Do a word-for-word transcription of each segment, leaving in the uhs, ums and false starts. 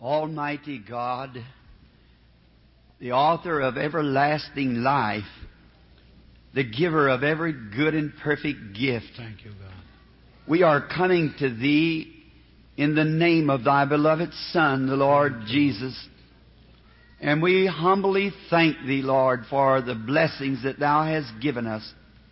Almighty God, the author of everlasting life, the giver of every good and perfect gift. Thank you, God. We are coming to Thee in the name of Thy beloved Son, the Lord Jesus. And we humbly thank Thee, Lord, for the blessings that Thou hast given us.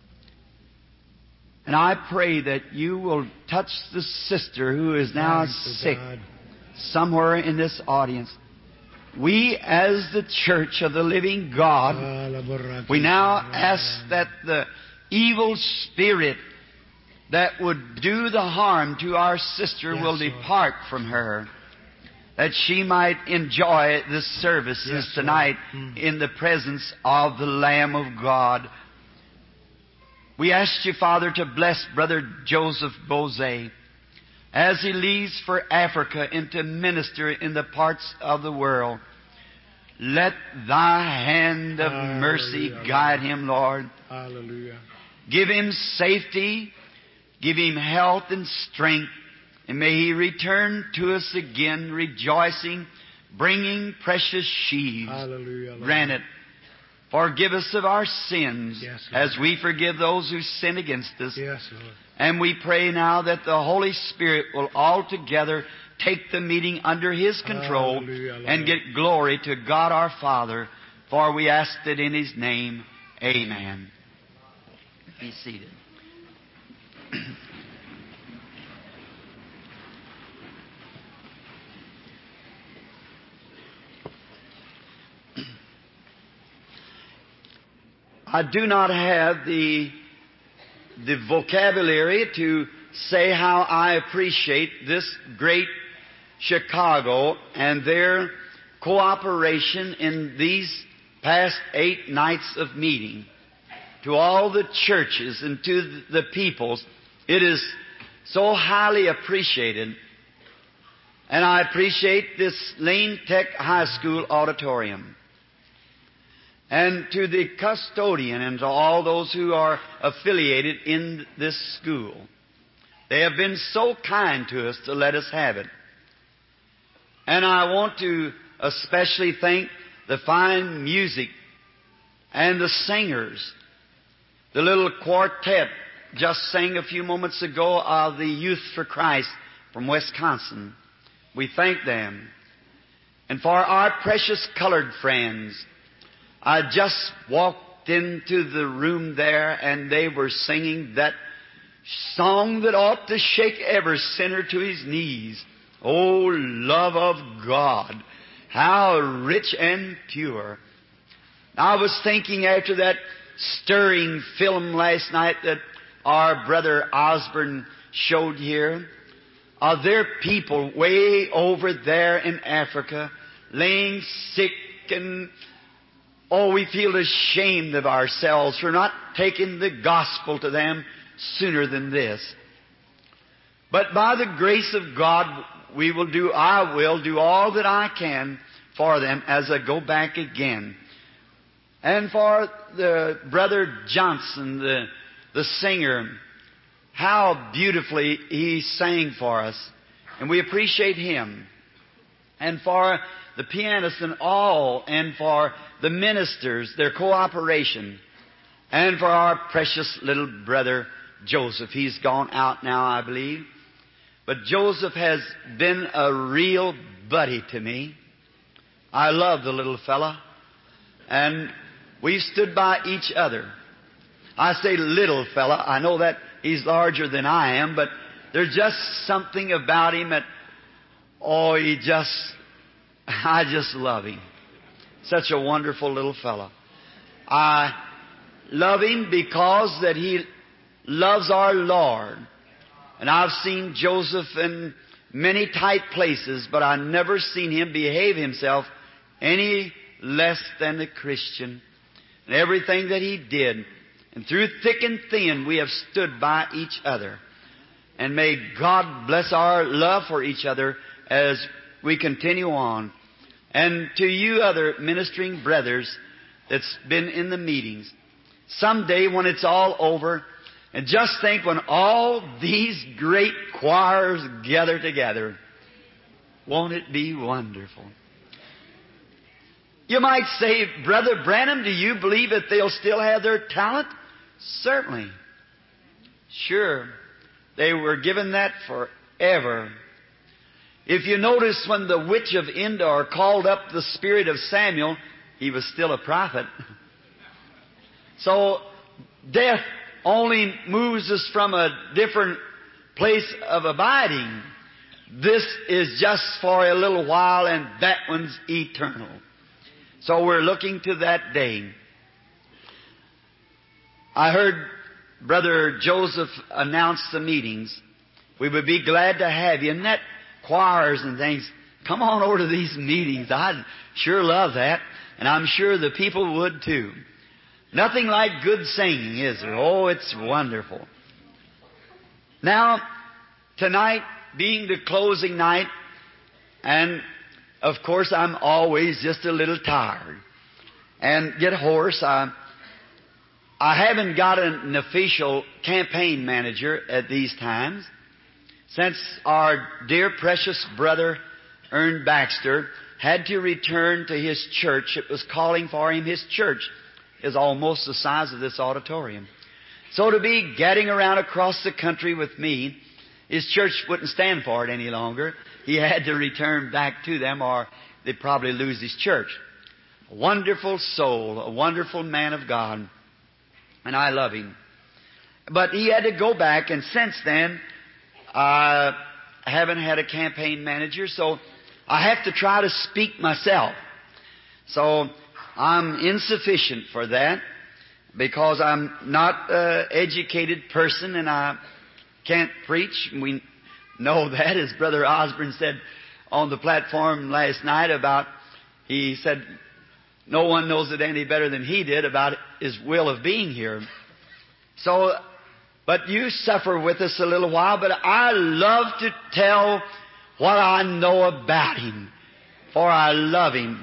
And I pray that You will touch the sister who is now Thank you, sick God. somewhere in this audience. We, as the Church of the Living God, we now ask that the evil spirit that would do the harm to our sister Yes, will Lord. depart from her, that she might enjoy the services Yes, Lord. tonight Mm. in the presence of the Lamb of God. We ask You, Father, to bless Brother Joseph Bose as he leaves for Africa and to minister in the parts of the world. Let Thy hand of Hallelujah, mercy Lord. guide him, Lord. Hallelujah. Give him safety, give him health and strength, and may he return to us again rejoicing, bringing precious sheaves. Hallelujah, Lord. Grant it. Forgive us of our sins Yes, Lord. as we forgive those who sin against us. Yes, Lord. And we pray now that the Holy Spirit will altogether take the meeting under His control Hallelujah, Lord. and get glory to God our Father, for we ask it in His name. Amen. Be seated. I do not have the the vocabulary to say how I appreciate this great Chicago and their cooperation in these past eight nights of meeting. To all the churches and to the peoples, it is so highly appreciated. And I appreciate this Lane Tech High School auditorium. And to the custodian and to all those who are affiliated in this school. They have been so kind to us to let us have it. And I want to especially thank the fine music and the singers. The little quartet just sang a few moments ago of the Youth for Christ from Wisconsin. We thank them. And for our precious colored friends, I just walked into the room there and they were singing that song that ought to shake every sinner to his knees. Oh, love of God, how rich and pure. I was thinking after that stirring film last night that our brother Osborne showed here, of their people way over there in Africa, laying sick and oh, we feel ashamed of ourselves for not taking the gospel to them sooner than this. But by the grace of God, we will do, I will do all that I can for them as I go back again. And for the brother Johnson, the, the singer, how beautifully he sang for us. And we appreciate him. And for the pianists and all, and for the ministers, their cooperation, and for our precious little brother Joseph. He's gone out now, I believe. But Joseph has been a real buddy to me. I love the little fella. And we've stood by each other. I say little fella. I know that he's larger than I am, but there's just something about him that, oh, he just, I just love him. Such a wonderful little fellow. I love him because that he loves our Lord. And I've seen Joseph in many tight places, but I've never seen him behave himself any less than a Christian. And everything that he did, and through thick and thin, we have stood by each other. And may God bless our love for each other as we continue on. And to you other ministering brothers that's been in the meetings, someday when it's all over, and just think when all these great choirs gather together, Won't it be wonderful? You might say, Brother Branham, do you believe that they'll still have their talent? Certainly. Sure. They were given that forever. If you notice when the witch of Endor called up the spirit of Samuel, he was still a prophet. So death only moves us from a different place of abiding. This is just for a little while, and that one's eternal. So we're looking to that day. I heard Brother Joseph announce the meetings. We would be glad to have you. And that choirs and things, come on over to these meetings. I'd sure love that. And I'm sure the people would too. Nothing like good singing, is there? Oh, it's wonderful. Now, tonight being the closing night, and of course I'm always just a little tired and get hoarse. I, I haven't got an official campaign manager at these times, since our dear precious brother Ern Baxter had to return to his church. It was calling for him. His church is almost the size of this auditorium. So to be gadding around across the country with me, his church wouldn't stand for it any longer. He had to return back to them, or they'd probably lose his church. A wonderful soul, a wonderful man of God, and I love him. But he had to go back, and since then, I haven't had a campaign manager, so I have to try to speak myself. So I'm insufficient for that, because I'm not an educated person and I can't preach. We know that, as Brother Osborne said on the platform last night about, he said, no one knows it any better than he did about his will of being here. So, but you suffer with us a little while, but I love to tell what I know about Him, for I love Him.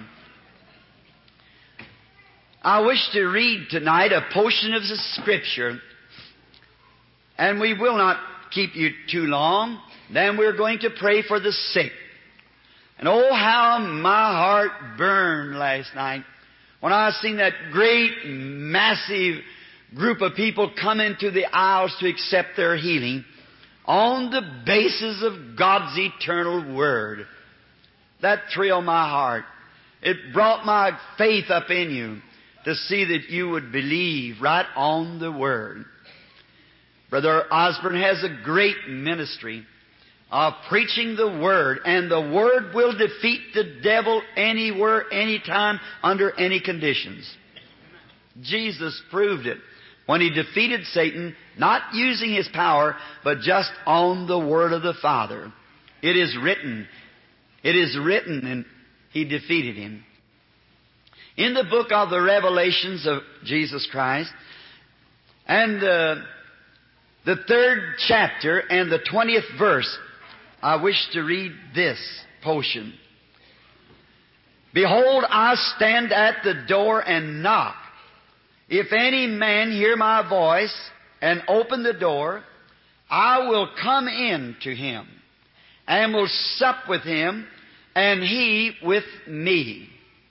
I wish to read tonight a portion of the Scripture, and we will not keep you too long. Then we're going to pray for the sick. And oh, how my heart burned last night when I seen that great, massive group of people come into the aisles to accept their healing on the basis of God's eternal Word. That thrilled my heart. It brought my faith up in you to see that you would believe right on the Word. Brother Osborne has a great ministry of preaching the Word, and the Word will defeat the devil anywhere, anytime, under any conditions. Jesus proved it when He defeated Satan, not using His power, but just on the Word of the Father. It is written. It is written, and He defeated him. In the book of the Revelations of Jesus Christ, and uh, the third chapter and the twentieth verse, I wish to read this portion. Behold, I stand at the door and knock. If any man hear my voice and open the door, I will come in to him and will sup with him and he with me.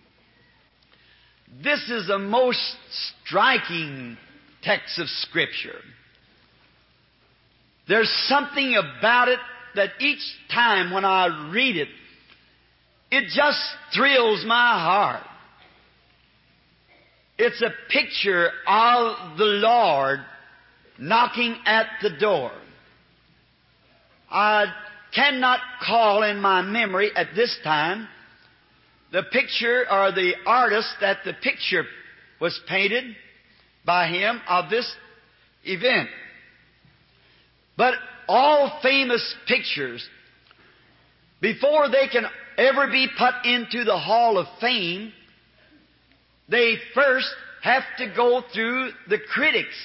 This is a most striking text of Scripture. There's something about it that each time when I read it, it just thrills my heart. It's a picture of the Lord knocking at the door. I cannot call in my memory at this time the picture or the artist that the picture was painted by him of this event. But all famous pictures, before they can ever be put into the Hall of Fame, they first have to go through the critics.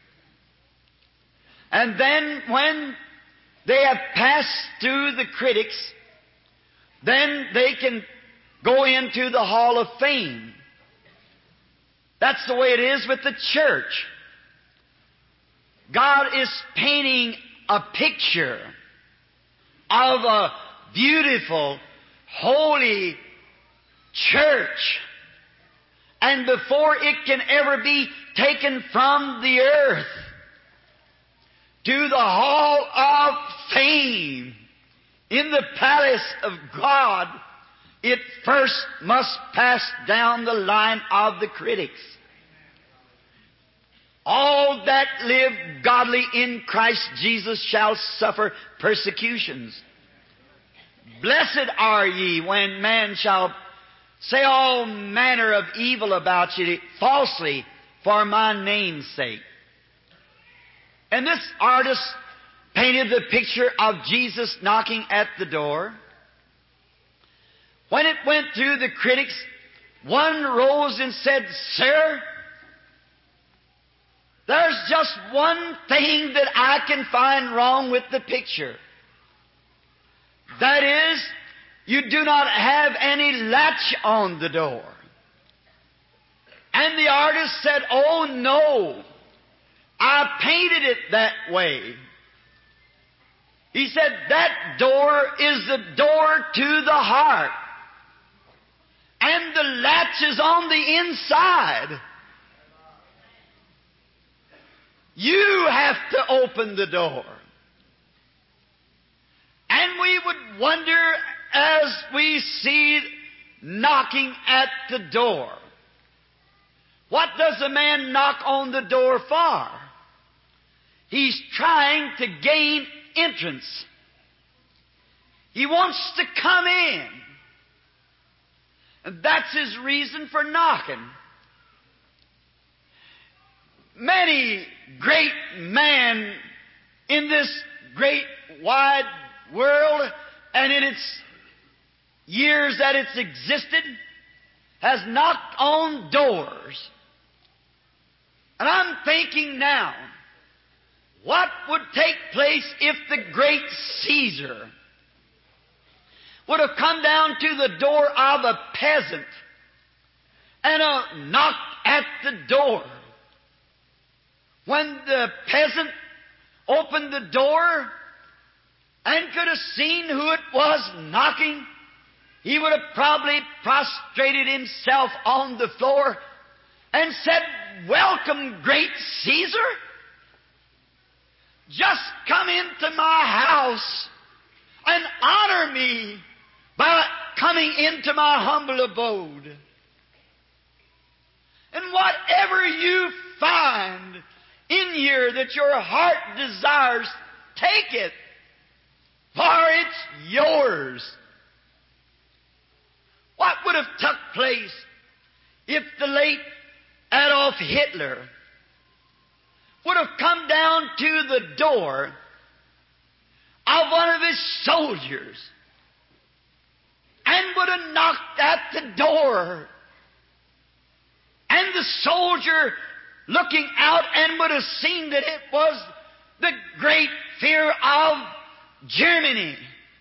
And then when they have passed through the critics, then they can go into the Hall of Fame. That's the way it is with the church. God is painting a picture of a beautiful, holy church. And before it can ever be taken from the earth to the hall of fame in the palace of God, it first must pass down the line of the critics. All that live godly in Christ Jesus shall suffer persecutions. Blessed are ye when man shall say all manner of evil about you falsely for my name's sake. And this artist painted the picture of Jesus knocking at the door. When it went through the critics, one rose and said, "Sir, there's just one thing that I can find wrong with the picture. That is, you do not have any latch on the door." And the artist said, "Oh no, I painted it that way." He said, "That door is the door to the heart. And the latch is on the inside. You have to open the door." And we would wonder as we see knocking at the door, what does a man knock on the door for? He's trying to gain entrance. He wants to come in. And that's his reason for knocking. Many great men in this great wide world and in its years that it's existed has knocked on doors. And I'm thinking now, what would take place if the great Caesar would have come down to the door of a peasant and uh, knocked at the door? When the peasant opened the door and could have seen who it was knocking, he would have probably prostrated himself on the floor and said, "Welcome, great Caesar. Just come into my house and honor me by coming into my humble abode. And whatever you find in here that your heart desires, take it, for it's yours." What would have took place if the late Adolf Hitler would have come down to the door of one of his soldiers and would have knocked at the door, and the soldier looking out and would have seen that it was the great fear of Germany?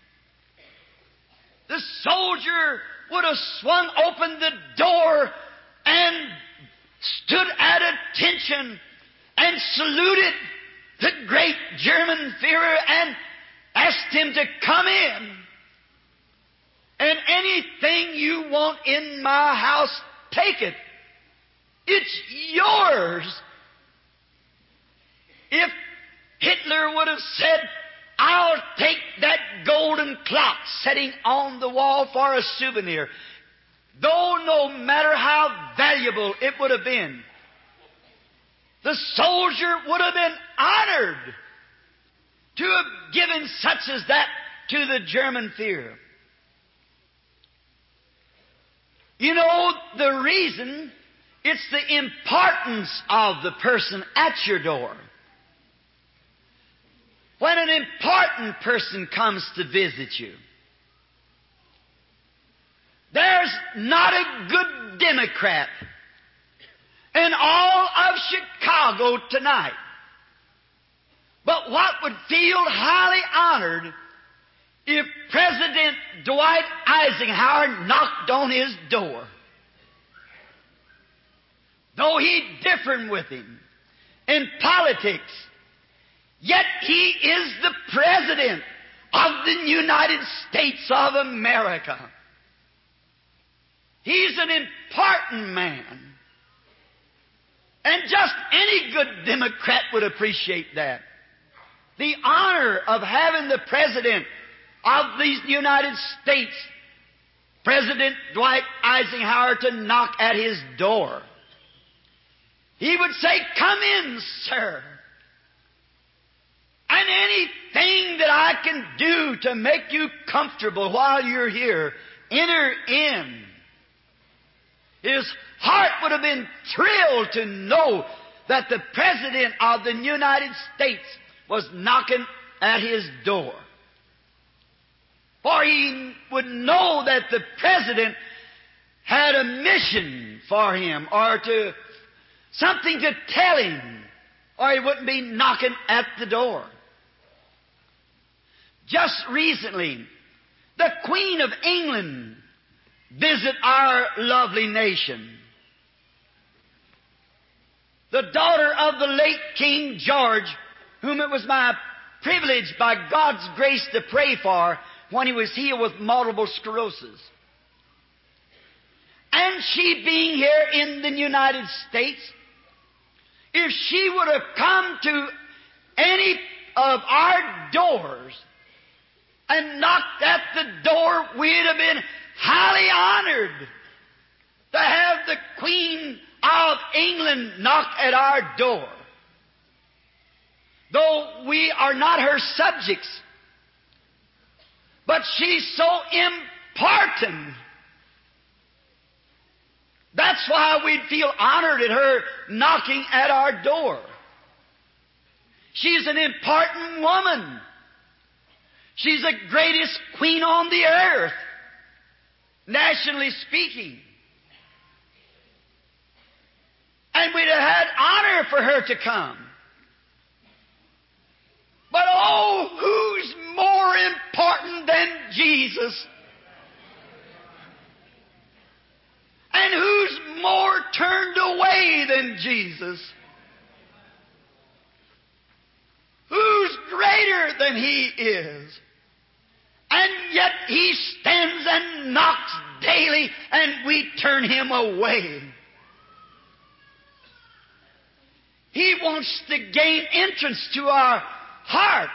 The soldier would have swung open the door and stood at attention and saluted the great German Führer and asked him to come in. "And anything you want in my house, take it. It's yours." If Hitler would have said, "I'll take that golden clock sitting on the wall for a souvenir," though no matter how valuable it would have been, the soldier would have been honored to have given such as that to the German Führer. You know the reason? It's the importance of the person at your door. When an important person comes to visit you, there's not a good Democrat in all of Chicago tonight but what would feel highly honored if President Dwight Eisenhower knocked on his door. Though he differed with him in politics, yet he is the President of the United States of America. He's an important man. And just any good Democrat would appreciate that. The honor of having the President of the United States, President Dwight Eisenhower, to knock at his door. He would say, "Come in, sir. And anything that I can do to make you comfortable while you're here, enter in." His heart would have been thrilled to know that the President of the United States was knocking at his door. For he would know that the President had a mission for him, or to something to tell him, or he wouldn't be knocking at the door. Just recently, the Queen of England visited our lovely nation. The daughter of the late King George, whom it was my privilege by God's grace to pray for when he was healed with multiple sclerosis. And she being here in the United States, if she would have come to any of our doors and knocked at the door, we'd have been highly honored to have the Queen of England knock at our door. Though we are not her subjects, but she's so important. That's why we'd feel honored at her knocking at our door. She's an important woman. She's the greatest queen on the earth, nationally speaking. And we'd have had honor for her to come. But oh, who's more important than Jesus? And who's more turned away than Jesus? Who's greater than He is? And yet He stands and knocks daily, and we turn Him away. He wants to gain entrance to our heart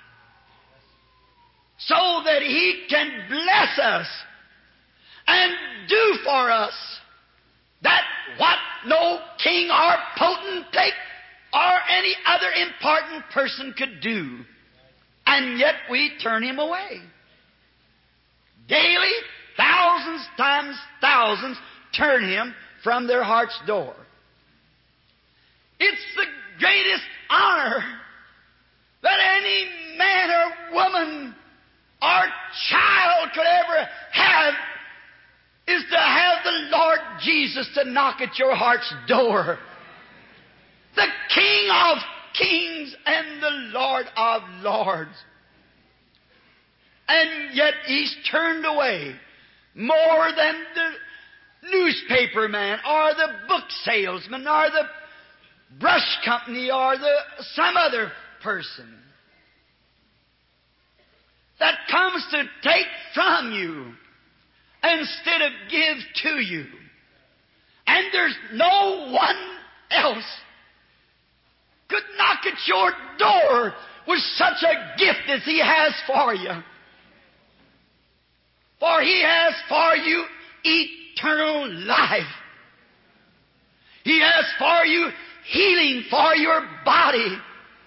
so that He can bless us and do for us that what no king or potentate or any other important person could do. And yet we turn Him away. Daily, thousands times thousands turn Him from their heart's door. It's the greatest honor that any man or woman or child could ever have, is to have the Lord Jesus to knock at your heart's door. The King of kings and the Lord of lords. And yet He's turned away more than the newspaper man or the book salesman or the brush company or the some other person that comes to take from you instead of give to you. And there's no one else could knock at your door with such a gift as He has for you. For He has for you eternal life. He has for you healing for your body.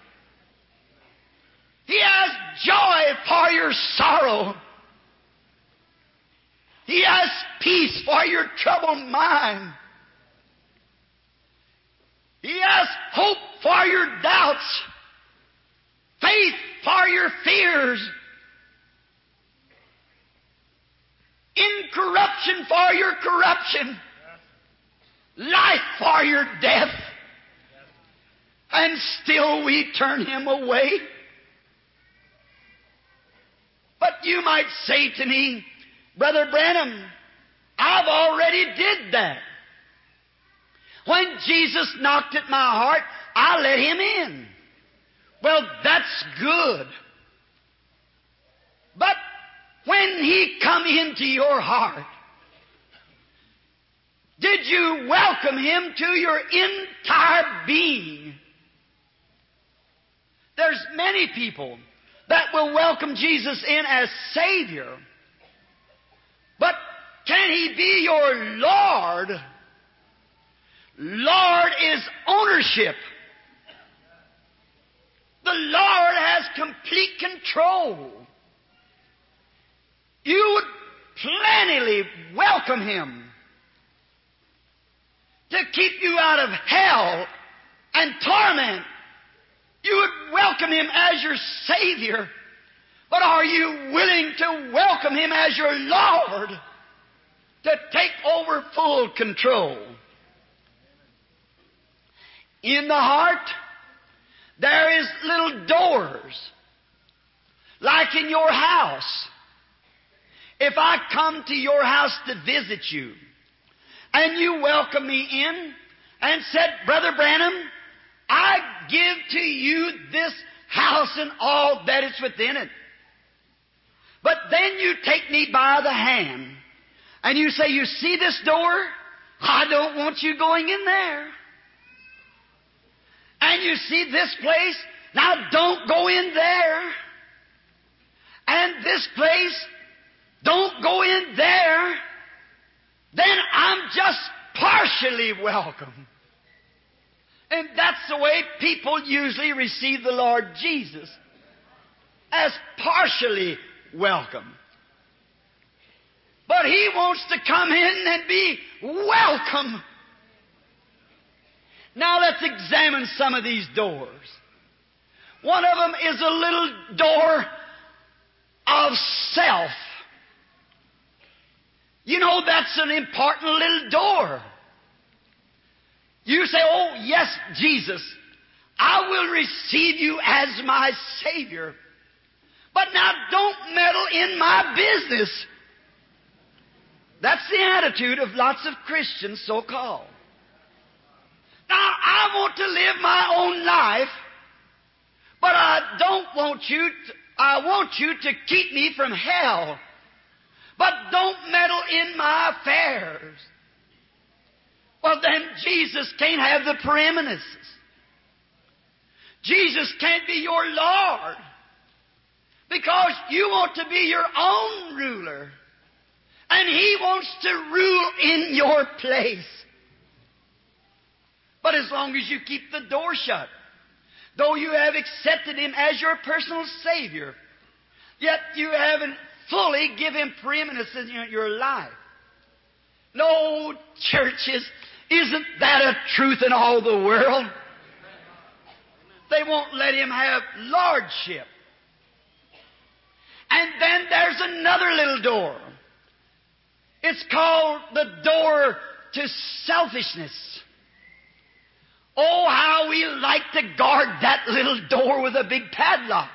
He has joy for your sorrow. He has peace for your troubled mind. He has hope for your doubts, faith for your fears, incorruption for your corruption, life for your death. And still we turn Him away. But you might say to me, Brother Branham, I've already did that. When Jesus knocked at my heart, I let Him in. Well, that's good. But when He come into your heart, Did you welcome Him to your entire being? There's many people that will welcome Jesus in as Savior. But can He be your Lord? Lord is ownership. The Lord has complete control. You would plentifully welcome Him to keep you out of hell and torment. You would welcome Him as your Savior. But are you willing to welcome Him as your Lord to take over full control? In the heart, there is little doors, like in your house. If I come to your house to visit you, and you welcome me in and said, Brother Branham, I give to you this house and all that is within it. But then you take me by the hand and you say, you see this door? I don't want you going in there. And you see this place? Now don't go in there. And this place? Don't go in there. Then I'm just partially welcome. And that's the way people usually receive the Lord Jesus, as partially welcome. But He wants to come in and be welcome. Now let's examine some of these doors. One of them is a little door of self. You know, that's an important little door. You say, oh, yes, Jesus, I will receive you as my Savior. But now don't meddle in my business. That's the attitude of lots of Christians, so-called. Now, I want to live my own life, but I don't want you to, I want you to keep me from hell. But don't meddle in my affairs. Well, then Jesus can't have the preeminences. Jesus can't be your Lord, because you want to be your own ruler, and He wants to rule in your place. But as long as you keep the door shut, though you have accepted Him as your personal Savior, yet you haven't fully given Him preeminence in your life. No, churches, isn't that a truth in all the world? They won't let Him have lordship. And then there's another little door. It's called the door to selfishness. Oh, how we like to guard that little door with a big padlock.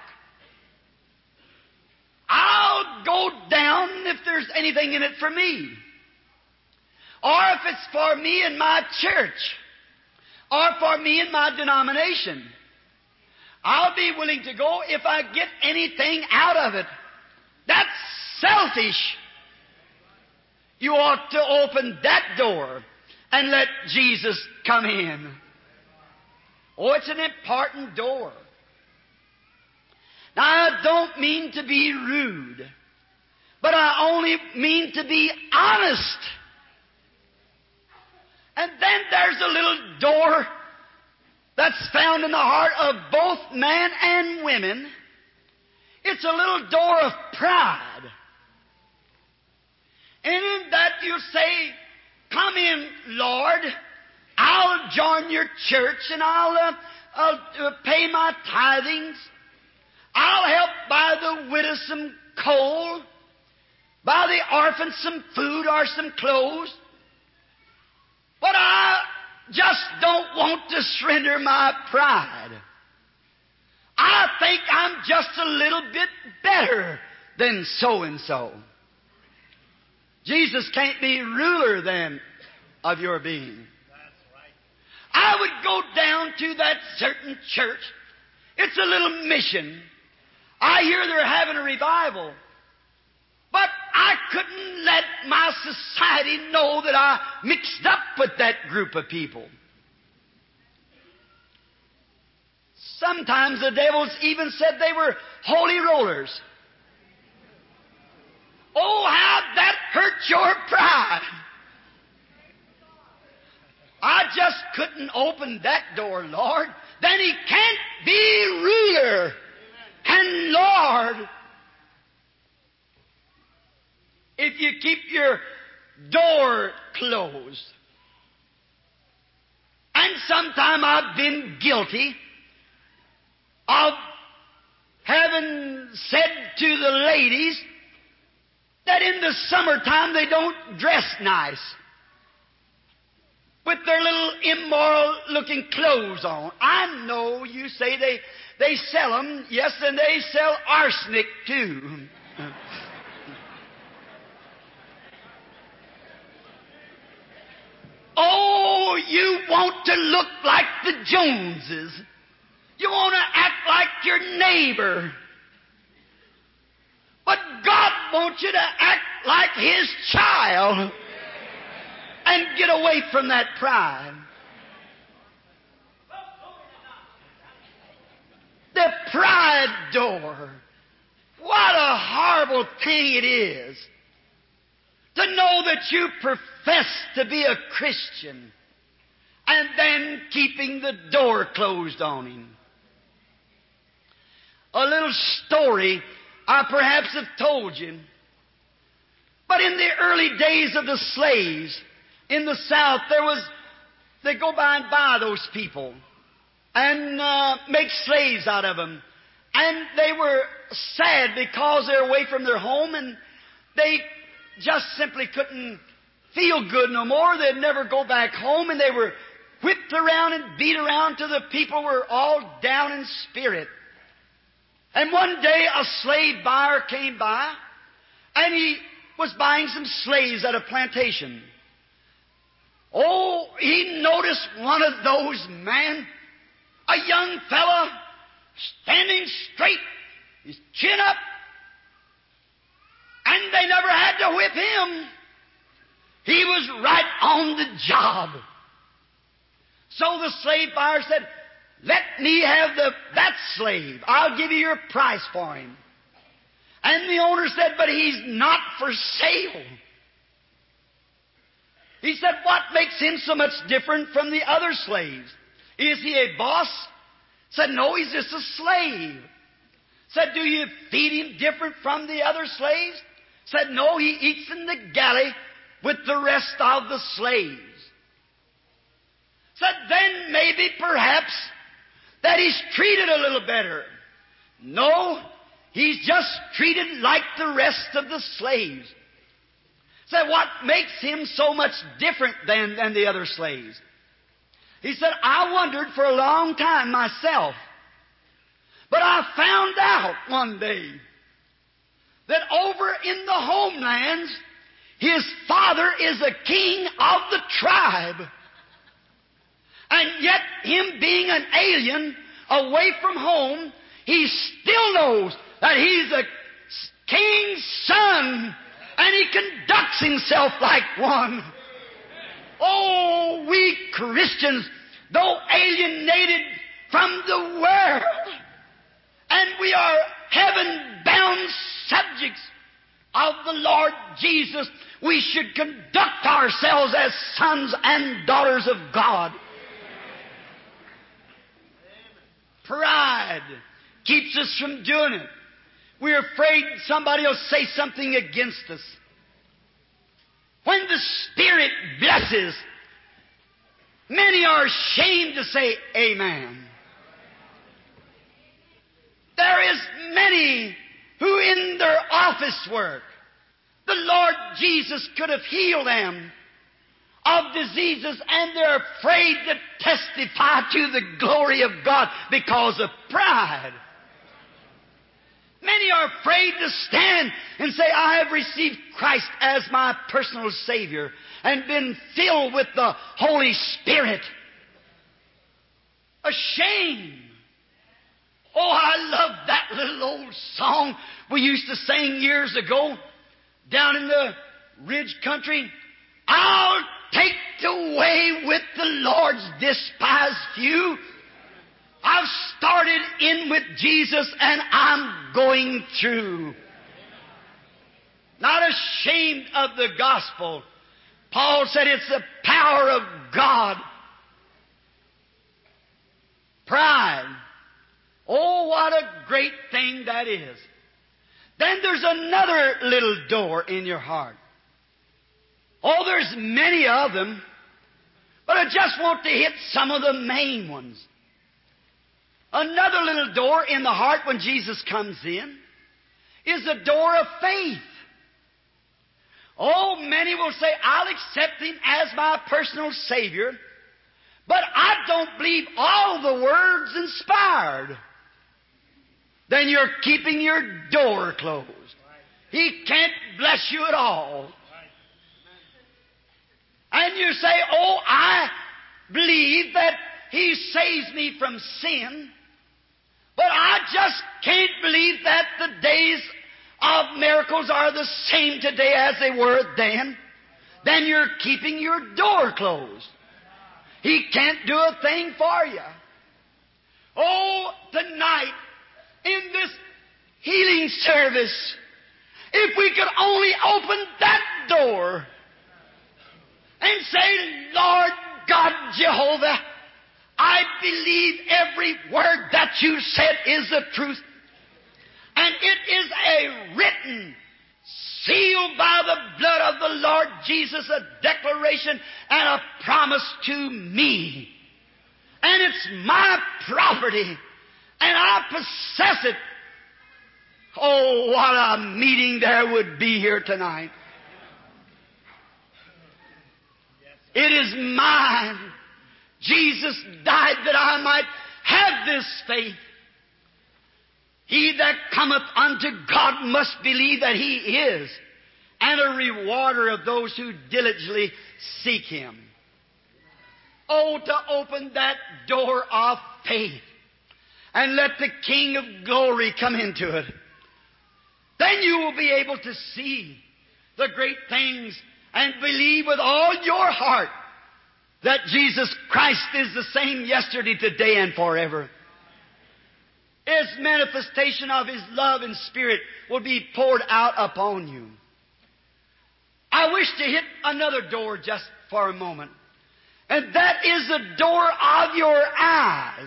I'll go down if there's anything in it for me. Or if it's for me and my church. Or for me and my denomination. I'll be willing to go if I get anything out of it. That's selfish. You ought to open that door and let Jesus come in. Oh, it's an important door. Now, I don't mean to be rude, but I only mean to be honest. And then there's a little door that's found in the heart of both man and women. It's a little door of pride. And in that you say, come in, Lord. I'll join your church and I'll, uh, I'll uh, pay my tithings. I'll help buy the widow some coal, buy the orphan some food or some clothes. But I just don't want to surrender my pride. I think I'm just a little bit better than so-and-so. Jesus can't be ruler then of your being. I would go down to that certain church. It's a little mission. I hear they're having a revival. But I couldn't let my society know that I mixed up with that group of people. Sometimes the devils even said they were holy rollers. Oh, how that hurt your pride. I just couldn't open that door, Lord. Then He can't be ruler and Lord if you keep your door closed. And sometime I've been guilty of having said to the ladies that in the summertime they don't dress nice with their little immoral-looking clothes on. I know you say they, they sell them, yes, and they sell arsenic too. Oh, you want to look like the Joneses. You want to act like your neighbor. But God wants you to act like His child and get away from that pride. The pride door. What a horrible thing it is to know that you profess to be a Christian and then keeping the door closed on Him. A little story I perhaps have told you. But in the early days of the slaves in the South, there was, they go by and buy those people and uh, make slaves out of them. And they were sad because they were away from their home and they just simply couldn't feel good no more. They'd never go back home, and they were whipped around and beat around till the people were all down in spirit. And one day a slave buyer came by, and he was buying some slaves at a plantation. Oh, he noticed one of those men, a young fella, standing straight, his chin up, and they never had to whip him. He was right on the job. So the slave buyer said, "Let me have the, that slave. I'll give you your price for him." And the owner said, "But he's not for sale." He said, "What makes him so much different from the other slaves? Is he a boss?" Said, "No, he's just a slave." Said, "Do you feed him different from the other slaves?" Said, "No, he eats in the galley with the rest of the slaves." Said, "Then maybe, perhaps, that he's treated a little better." "No, he's just treated like the rest of the slaves." Said, "What makes him so much different than, than the other slaves?" He said, "I wondered for a long time myself, but I found out one day that over in the homelands, his father is a king of the tribe. And yet, him being an alien away from home, he still knows that he's a king's son, and he conducts himself like one." Oh, we Christians, though alienated from the world, and we are heaven-bound subjects of the Lord Jesus, we should conduct ourselves as sons and daughters of God. Pride keeps us from doing it. We're afraid somebody will say something against us. When the Spirit blesses, many are ashamed to say amen. There is many who in their office work, the Lord Jesus could have healed them of diseases, and they're afraid to testify to the glory of God because of pride. Many are afraid to stand and say, "I have received Christ as my personal Savior and been filled with the Holy Spirit." Ashamed. Oh, I love that little old song we used to sing years ago. down in the ridge country, I'll take the way with the Lord's despised few. I've started in with Jesus and I'm going through. Not ashamed of the gospel. Paul said it's the power of God. Pride. Oh, what a great thing that is. Then there's another little door in your heart. Oh, there's many of them, but I just want to hit some of the main ones. Another little door in the heart when Jesus comes in is the door of faith. Oh, many will say, I'll accept Him as my personal Savior, but I don't believe all the words inspired. Then you're keeping your door closed. He can't bless you at all. And you say, oh, I believe that He saves me from sin, but I just can't believe that the days of miracles are the same today as they were then. Then you're keeping your door closed. He can't do a thing for you. Oh, tonight, in this healing service, if we could only open that door and say, Lord God Jehovah, I believe every word that you said is the truth. And it is a written, sealed by the blood of the Lord Jesus, a declaration and a promise to me. And it's my property, and I possess it. Oh, what a meeting there would be here tonight. It is mine. Jesus died that I might have this faith. He that cometh unto God must believe that He is, and a rewarder of those who diligently seek Him. Oh, to open that door of faith and let the King of glory come into it. Then you will be able to see the great things and believe with all your heart that Jesus Christ is the same yesterday, today, and forever. His manifestation of His love and Spirit will be poured out upon you. I wish to hit another door just for a moment. And that is the door of your eyes.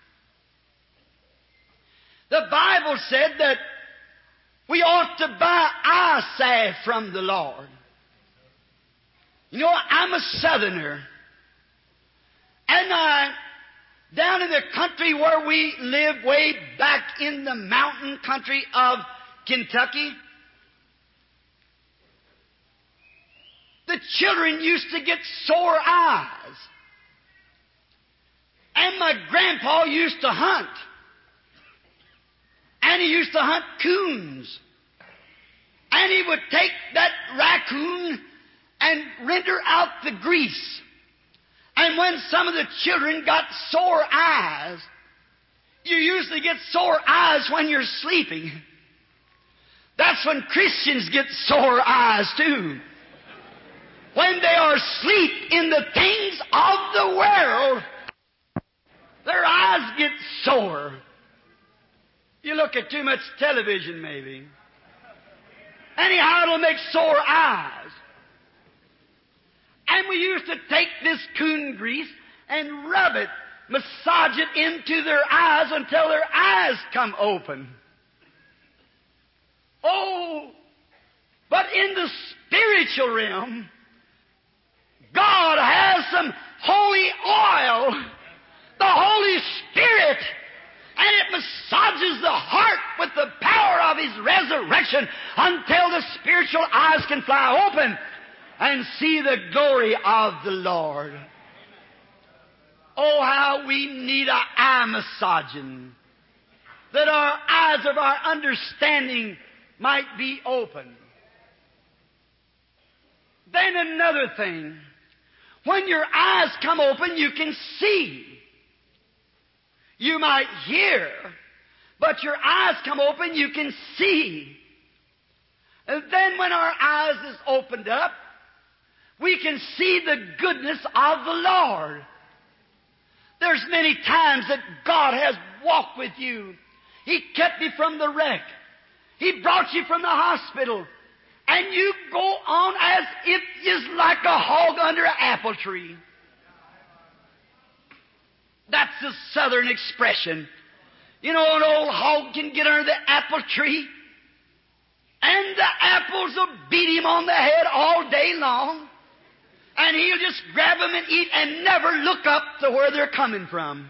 The Bible said that we ought to buy eye salve from the Lord. You know, I'm a Southerner. And I... down in the country where we live, way back in the mountain country of Kentucky, the children used to get sore eyes. And my grandpa used to hunt. And he used to hunt coons. And he would take that raccoon and render out the grease. And when some of the children got sore eyes, you usually get sore eyes when you're sleeping. That's when Christians get sore eyes too. When they are asleep in the things of the world, their eyes get sore. You look at too much television maybe. Anyhow, it'll make sore eyes. And we used to take this coon grease and rub it, massage it into their eyes until their eyes come open. Oh, but in the spiritual realm, God has some holy oil, the Holy Spirit, and it massages the heart with the power of His resurrection until the spiritual eyes can fly open and see the glory of the Lord. Oh, how we need an eye massaging, that our eyes of our understanding might be open. Then another thing, when your eyes come open, you can see. You might hear, but your eyes come open, you can see. And then when our eyes is opened up, we can see the goodness of the Lord. There's many times that God has walked with you. He kept you from the wreck. He brought you from the hospital. And you go on as if you're like a hog under an apple tree. That's the southern expression. You know, an old hog can get under the apple tree, and the apples will beat him on the head all day long, and he'll just grab them and eat and never look up to where they're coming from.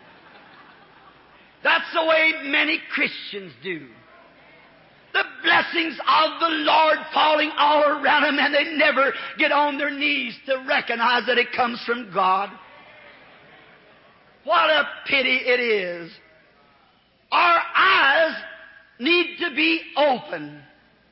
That's the way many Christians do. The blessings of the Lord falling all around them, and they never get on their knees to recognize that it comes from God. What a pity it is. Our eyes need to be open.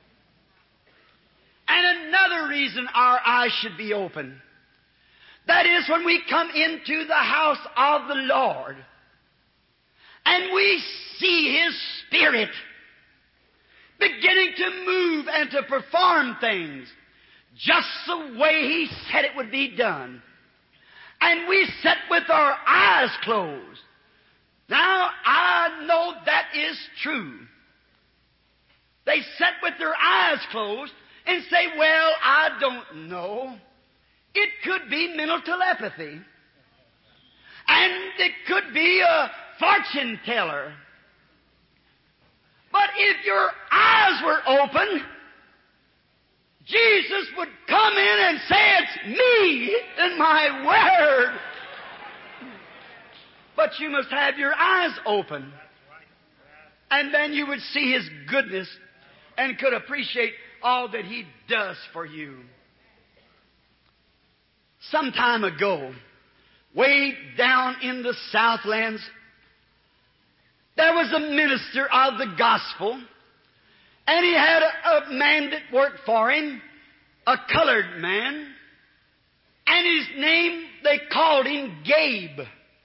And another reason our eyes should be open, that is when we come into the house of the Lord and we see His Spirit beginning to move and to perform things just the way He said it would be done. And we sit with our eyes closed. Now, I know that is true. They sit with their eyes closed and say, well, I don't know. It could be mental telepathy. And it could be a fortune teller. But if your eyes were open, Jesus would come in and say, it's me and my Word. But you must have your eyes open. And then you would see His goodness and could appreciate all that He does for you. Some time ago, way down in the Southlands, there was a minister of the gospel, and he had a, a man that worked for him, a colored man, and his name, they called him Gabe.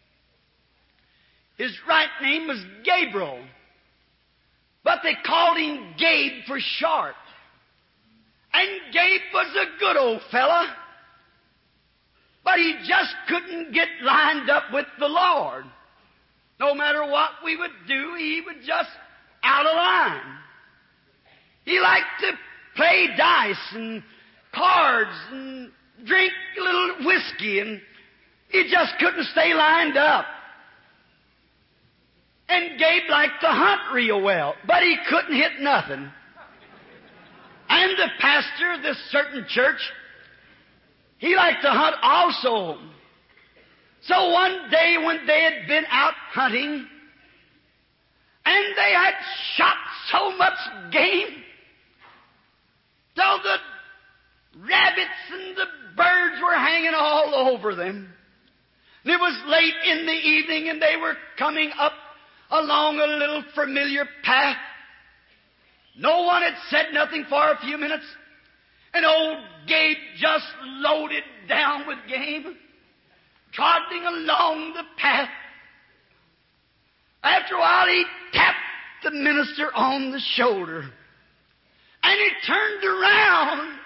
His right name was Gabriel, but they called him Gabe for short. And Gabe was a good old fella, but he just couldn't get lined up with the Lord. No matter what we would do, he was just out of line. He liked to play dice and cards and drink a little whiskey, and he just couldn't stay lined up. And Gabe liked to hunt real well, but he couldn't hit nothing. And the pastor of this certain church, he liked to hunt also. So one day when they had been out hunting, and they had shot so much game, so the rabbits and the birds were hanging all over them. And it was late in the evening, and they were coming up along a little familiar path. No one had said nothing for a few minutes, and old Gabe just loaded down with game, trotting along the path. After a while, he tapped the minister on the shoulder, and he turned around,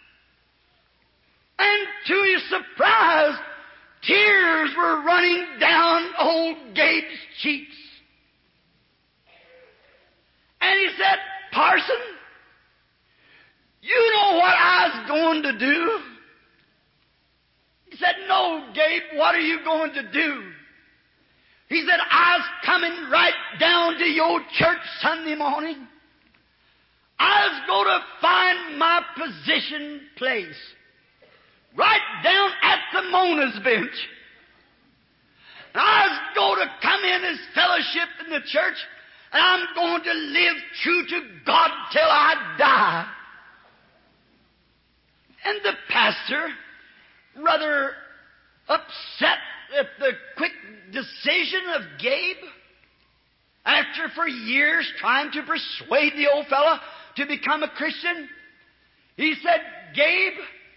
and to his surprise, tears were running down old Gabe's cheeks. And he said, Parson, you know what I was going to do? He said, no, Gabe, what are you going to do? He said, I was coming right down to your church Sunday morning. I was going to find my position place right down at the Mona's bench. And I was going to come in as fellowship in the church, and I'm going to live true to God till I die. And the pastor, rather upset at the quick decision of Gabe, after for years trying to persuade the old fellow to become a Christian, he said, Gabe,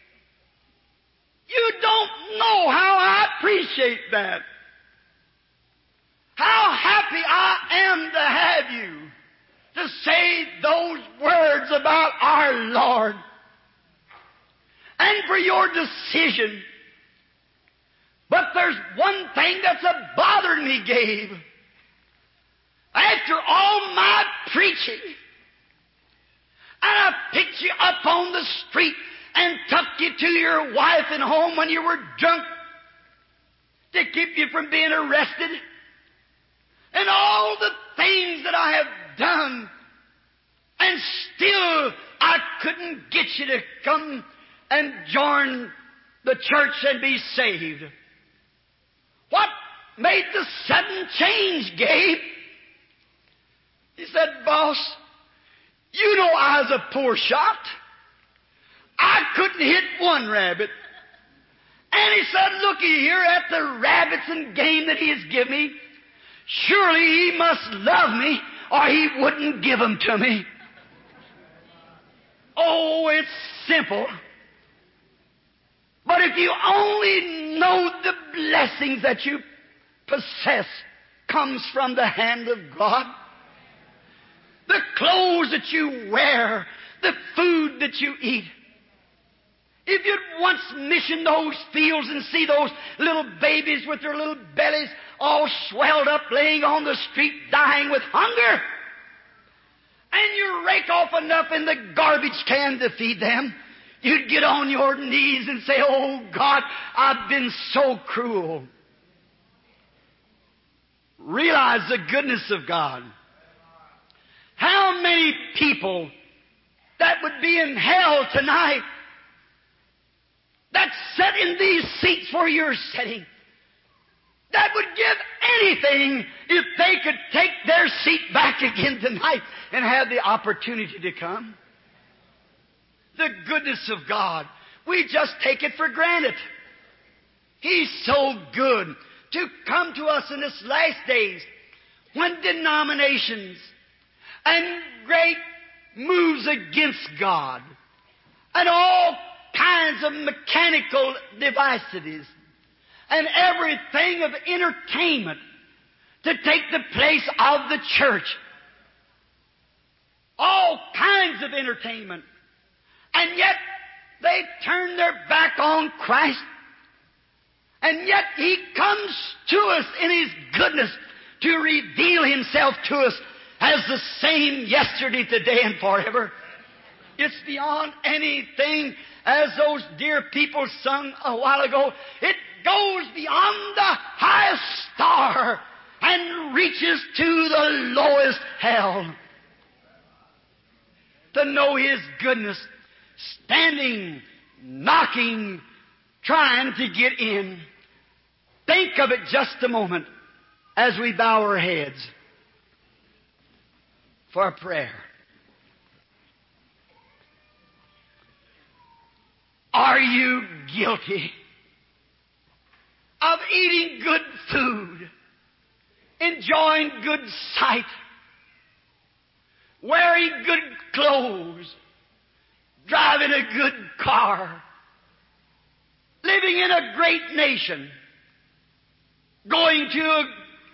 you don't know how I appreciate that. How happy I am to have you, to to say those words about our Lord and for your decision. But there's one thing that's a bothering me, Gabe. After all my preaching, and I picked you up on the street and took you to your wife and home when you were drunk to keep you from being arrested, and all the things that I have done, and still I couldn't get you to come and join the church and be saved. What made the sudden change, Gabe? He said, boss, you know I was a poor shot. I couldn't hit one rabbit. And he said, looky here at the rabbits and game that he has given me. Surely he must love me or he wouldn't give them to me. Oh, it's simple. But if you only know the blessings that you possess comes from the hand of God, the clothes that you wear, the food that you eat. If you'd once mission those fields and see those little babies with their little bellies all swelled up laying on the street dying with hunger, and you rake off enough in the garbage can to feed them, you'd get on your knees and say, oh God, I've been so cruel. Realize the goodness of God. How many people that would be in hell tonight that sat in these seats where you're sitting, that would give anything if they could take their seat back again tonight and have the opportunity to come? The goodness of God. We just take it for granted. He's so good to come to us in this last days when denominations and great moves against God and all kinds of mechanical devices and everything of entertainment to take the place of the church. All kinds of entertainment. And yet they turn their back on Christ. And yet He comes to us in His goodness to reveal Himself to us as the same yesterday, today, and forever. It's beyond anything, as those dear people sung a while ago. It goes beyond the highest star and reaches to the lowest hell. To know His goodness, standing, knocking, trying to get in. Think of it just a moment as we bow our heads for a prayer. Are you guilty of eating good food, enjoying good sight, wearing good clothes, driving a good car, living in a great nation, going to a,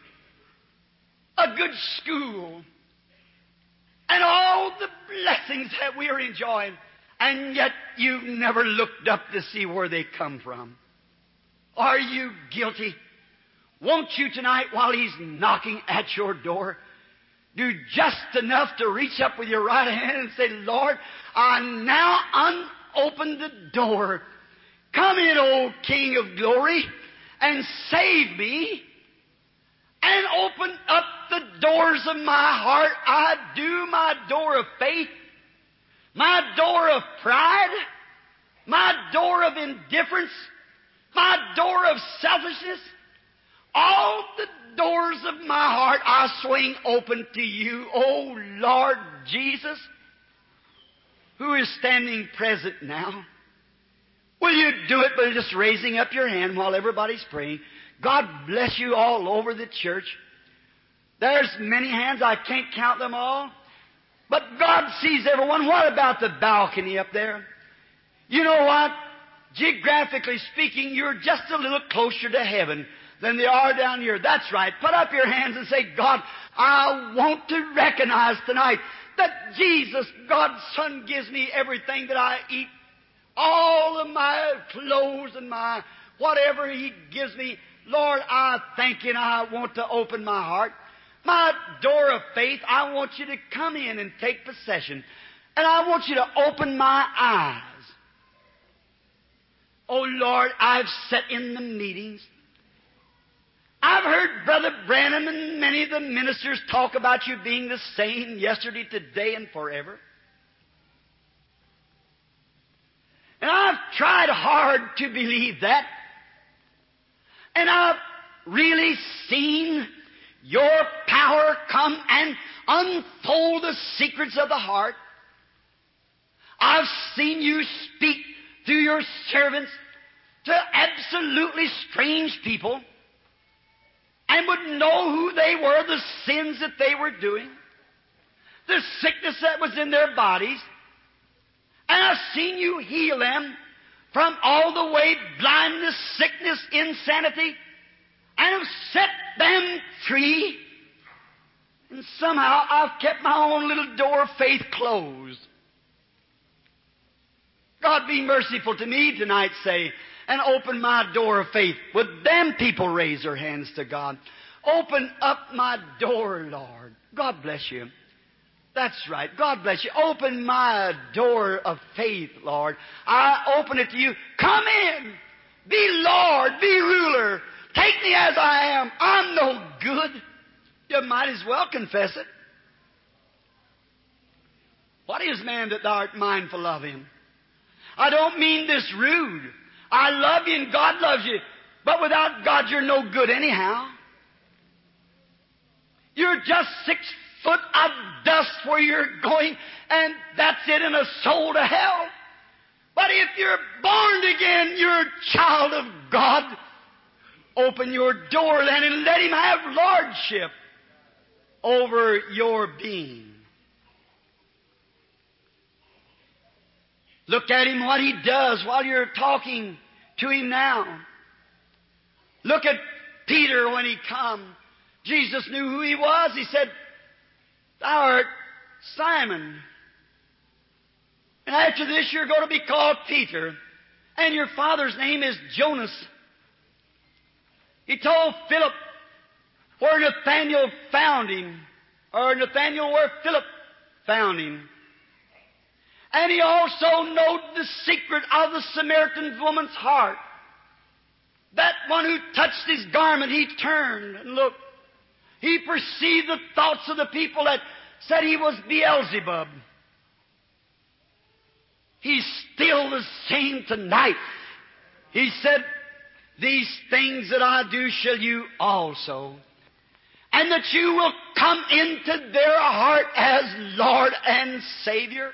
a good school, and all the blessings that we are enjoying, and yet you've never looked up to see where they come from? Are you guilty? Won't you tonight, while He's knocking at your door, do just enough to reach up with your right hand and say, Lord, I now unopen the door. Come in, O King of glory, and save me, and open up the doors of my heart. I do my door of faith, my door of pride, my door of indifference, my door of selfishness. All the doors of my heart I swing open to You, O Lord Jesus, who is standing present now. Will you do it by just raising up your hand while everybody's praying? God bless you all over the church. There's many hands, I can't count them all. But God sees everyone. What about the balcony up there? You know what? Geographically speaking, you're just a little closer to heaven than they are down here. That's right. Put up your hands and say, God, I want to recognize tonight that Jesus, God's Son, gives me everything that I eat, all of my clothes and my whatever He gives me. Lord, I thank You, and I want to open my heart. My door of faith, I want You to come in and take possession. And I want You to open my eyes. Oh, Lord, I've sat in the meetings. I've heard Brother Branham and many of the ministers talk about You being the same yesterday, today, and forever. And I've tried hard to believe that. And I've really seen Your power come and unfold the secrets of the heart. I've seen You speak through Your servants to absolutely strange people and would know who they were, the sins that they were doing, the sickness that was in their bodies. And I've seen You heal them from all the way blindness, sickness, insanity, and have set them free. And somehow I've kept my own little door of faith closed. God, be merciful to me tonight, say, and open my door of faith. Would them people raise their hands to God? Open up my door, Lord. God bless You. That's right. God bless You. Open my door of faith, Lord. I open it to You. Come in. Be Lord. Be ruler. Take me as I am. I'm no good. You might as well confess it. What is man that Thou art mindful of him? I don't mean this rude. I love You and God loves you. But without God, you're no good anyhow. You're just six foot of dust where you're going, and that's it, in a soul to hell. But if you're born again, you're a child of God. Open your door then and let Him have lordship over your being. Look at Him, what He does while you're talking to Him now. Look at Peter when he come. Jesus knew who he was. He said, Thou art Simon. And after this you're going to be called Peter. And your father's name is Jonas. He told Philip where Nathanael found him. Or Nathanael where Philip found him. And he also knowed the secret of the Samaritan woman's heart. That one who touched his garment, he turned and looked. He perceived the thoughts of the people that said he was Beelzebub. He's still the same tonight. He said, These things that I do shall you also. And that you will come into their heart as Lord and Savior.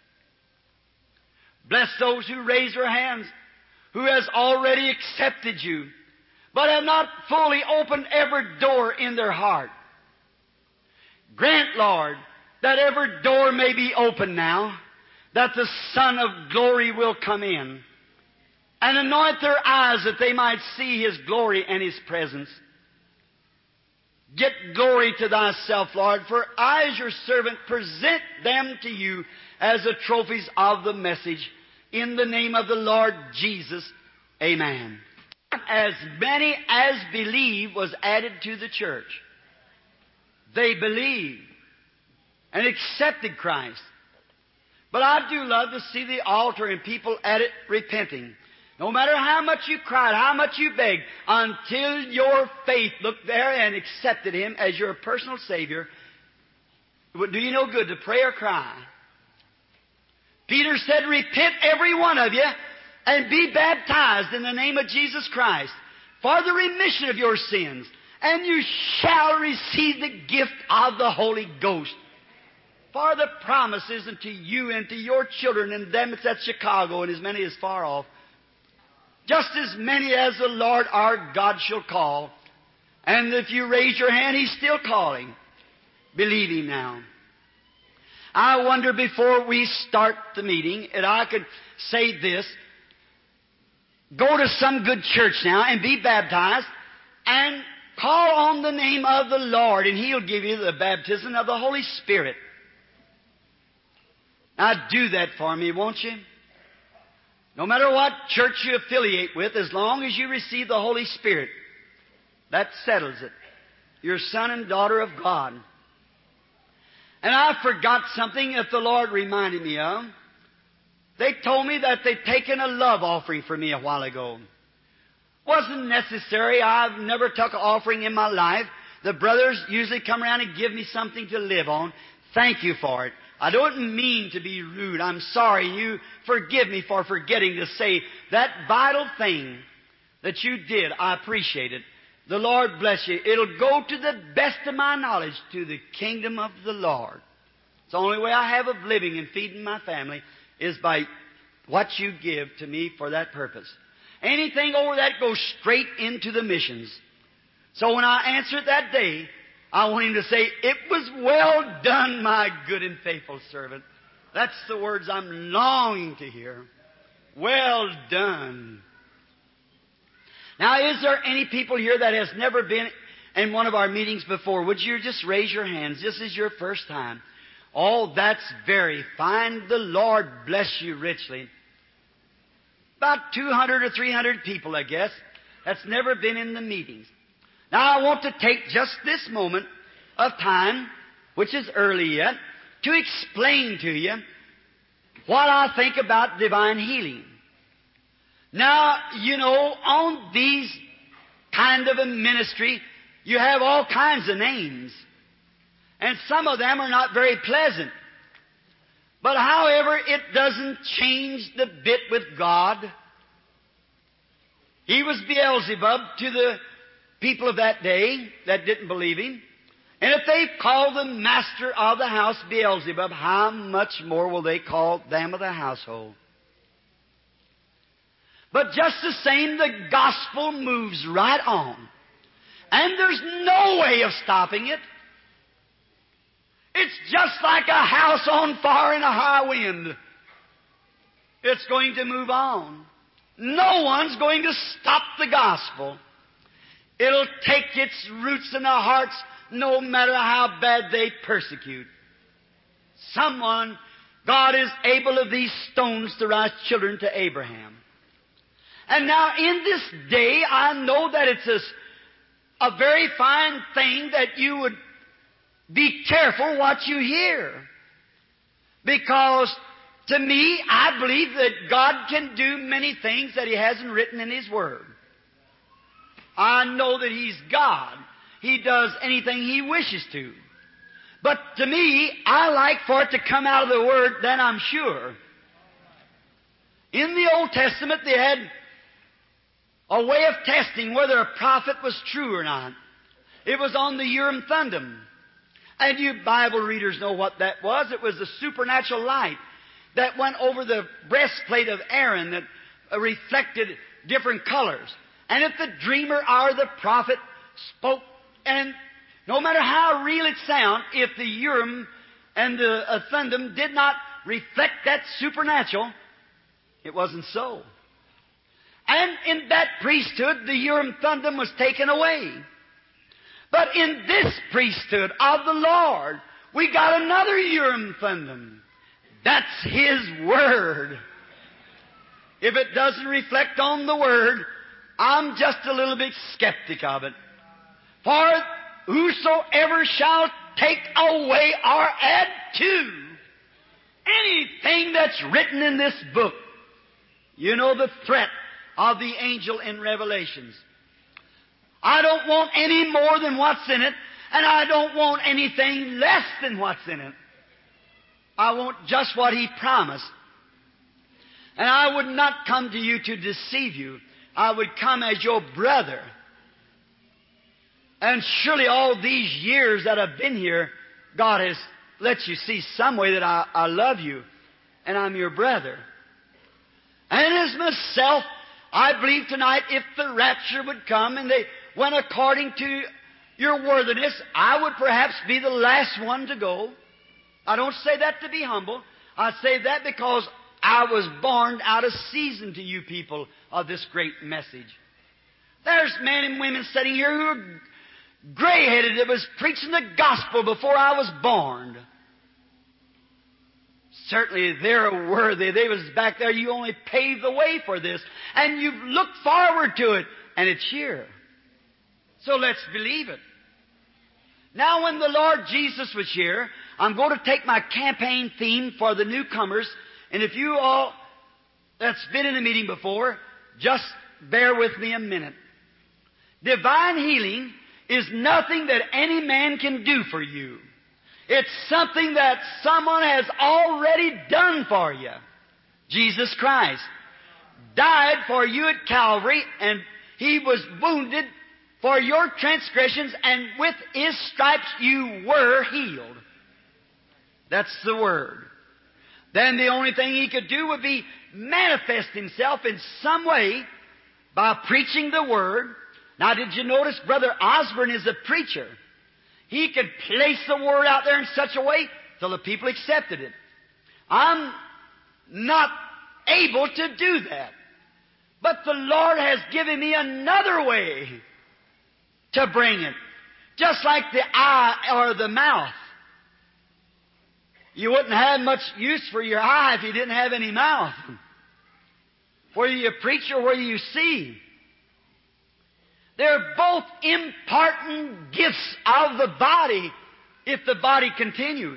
Bless those who raise their hands, who has already accepted You, but have not fully opened every door in their heart. Grant, Lord, that every door may be open now, that the Son of glory will come in, and anoint their eyes that they might see His glory and His presence. Get glory to Thyself, Lord, for I, as Your servant, present them to You as the trophies of the message. In the name of the Lord Jesus, amen. As many as believe was added to the church. They believed and accepted Christ. But I do love to see the altar and people at it repenting. No matter how much you cried, how much you begged, until your faith looked there and accepted Him as your personal Savior, it would do you no good to pray or cry. Peter said, Repent every one of you and be baptized in the name of Jesus Christ for the remission of your sins, and you shall receive the gift of the Holy Ghost. For the promises unto you and to your children and them that's at Chicago and as many as far off, just as many as the Lord our God shall call. And if you raise your hand, He's still calling. Believe Him now. I wonder before we start the meeting, and I could say this, go to some good church now and be baptized and call on the name of the Lord, and He'll give you the baptism of the Holy Spirit. Now do that for me, won't you? No matter what church you affiliate with, as long as you receive the Holy Spirit, that settles it. You're son and daughter of God. And I forgot something that the Lord reminded me of. They told me that they'd taken a love offering for me a while ago. Wasn't necessary. I've never took an offering in my life. The brothers usually come around and give me something to live on. Thank you for it. I don't mean to be rude. I'm sorry. You forgive me for forgetting to say that vital thing that you did. I appreciate it. The Lord bless you. It'll go to the best of my knowledge to the kingdom of the Lord. It's the only way I have of living and feeding my family is by what you give to me for that purpose. Anything over that goes straight into the missions. So when I answer it that day, I want Him to say, "It was well done, my good and faithful servant." That's the words I'm longing to hear. Well done. Now, is there any people here that has never been in one of our meetings before? Would you just raise your hands? This is your first time. Oh, that's very fine. The Lord bless you richly. About two hundred or three hundred people, I guess, that's never been in the meetings. Now, I want to take just this moment of time, which is early yet, to explain to you what I think about divine healing. Now, you know, on these kind of a ministry, you have all kinds of names. And some of them are not very pleasant. But however, it doesn't change the bit with God. He was Beelzebub to the people of that day that didn't believe Him. And if they call the master of the house Beelzebub, how much more will they call them of the household? But just the same, the gospel moves right on. And there's no way of stopping it. It's just like a house on fire in a high wind. It's going to move on. No one's going to stop the gospel. It'll take its roots in our hearts no matter how bad they persecute. Someone, God is able of these stones to rise children to Abraham. And now in this day, I know that it's a, a very fine thing that you would be careful what you hear. Because to me, I believe that God can do many things that He hasn't written in His Word. I know that He's God. He does anything He wishes to. But to me, I like for it to come out of the Word, then I'm sure. In the Old Testament, they had a way of testing whether a prophet was true or not. It was on the Urim Thummim. And you Bible readers know what that was. It was the supernatural light that went over the breastplate of Aaron that reflected different colors. And if the dreamer or the prophet spoke, and no matter how real it sounded, if the Urim and the uh, Thummim did not reflect that supernatural, it wasn't so. And in that priesthood, the Urim Thummim was taken away. But in this priesthood of the Lord, we got another Urim Thummim. That's His Word. If it doesn't reflect on the Word, I'm just a little bit skeptic of it. For whosoever shall take away or add to anything that's written in this book, you know the threat of the angel in Revelations. I don't want any more than what's in it, and I don't want anything less than what's in it. I want just what He promised. And I would not come to you to deceive you. I would come as your brother. And surely all these years that I've been here, God has let you see some way that I, I love you, and I'm your brother. And as myself, I believe tonight if the rapture would come and they went according to your worthiness, I would perhaps be the last one to go. I don't say that to be humble. I say that because I was born out of season to you people of this great message. There's men and women sitting here who are gray-headed that was preaching the gospel before I was born. certainly they're worthy. They was back there. You only paved the way for this. And you've looked forward to it. And it's here. So let's believe it. Now when the Lord Jesus was here, I'm going to take my campaign theme for the newcomers. And if you all that's been in a meeting before, just bear with me a minute. Divine healing is nothing that any man can do for you. It's something that someone has already done for you. Jesus Christ died for you at Calvary, and He was wounded for your transgressions, and with His stripes you were healed. That's the Word. Then the only thing He could do would be manifest Himself in some way by preaching the Word. Now, did you notice Brother Osborne is a preacher? He could place the Word out there in such a way till the people accepted it. I'm not able to do that. But the Lord has given me another way to bring it. Just like the eye or the mouth. You wouldn't have much use for your eye if you didn't have any mouth. Whether you preach or whether you see. They're both important gifts of the body if the body continues.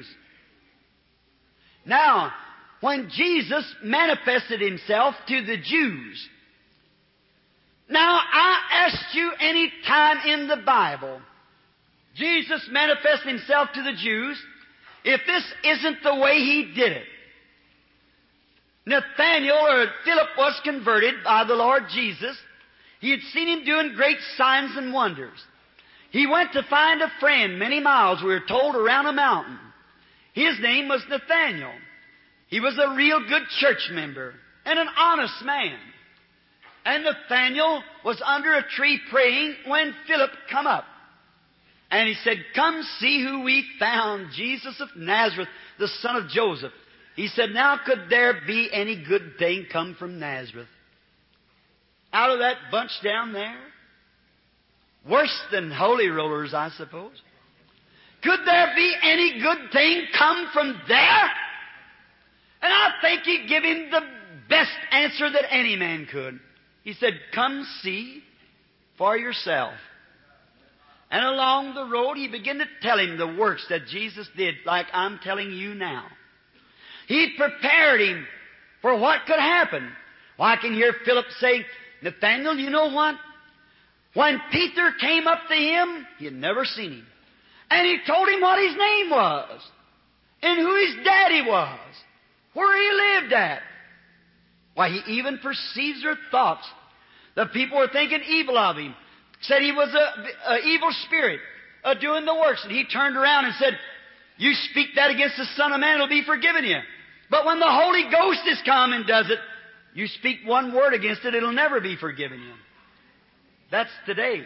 Now, when Jesus manifested Himself to the Jews, now I asked you any time in the Bible, Jesus manifested Himself to the Jews, if this isn't the way He did it. Nathanael or Philip was converted by the Lord Jesus. He had seen Him doing great signs and wonders. He went to find a friend many miles, we were told, around a mountain. His name was Nathanael. He was a real good church member and an honest man. And Nathanael was under a tree praying when Philip come up. And he said, "Come see who we found, Jesus of Nazareth, the son of Joseph." He said, "Now could there be any good thing come from Nazareth?" Out of that bunch down there? Worse than holy rollers, I suppose. Could there be any good thing come from there? And I think He gave him the best answer that any man could. He said, "Come see for yourself." And along the road, He began to tell him the works that Jesus did, like I'm telling you now. He prepared him for what could happen. Well, I can hear Philip say, "Nathanael, you know what? When Peter came up to him, he had never seen him. And he told him what his name was, and who his daddy was, where he lived at." Why, he even perceives their thoughts. The people were thinking evil of him. Said he was a, a evil spirit, uh, doing the works. And he turned around and said, "You speak that against the Son of Man, it'll be forgiven you. But when the Holy Ghost has come and does it, you speak one word against it, it'll never be forgiven you." That's today.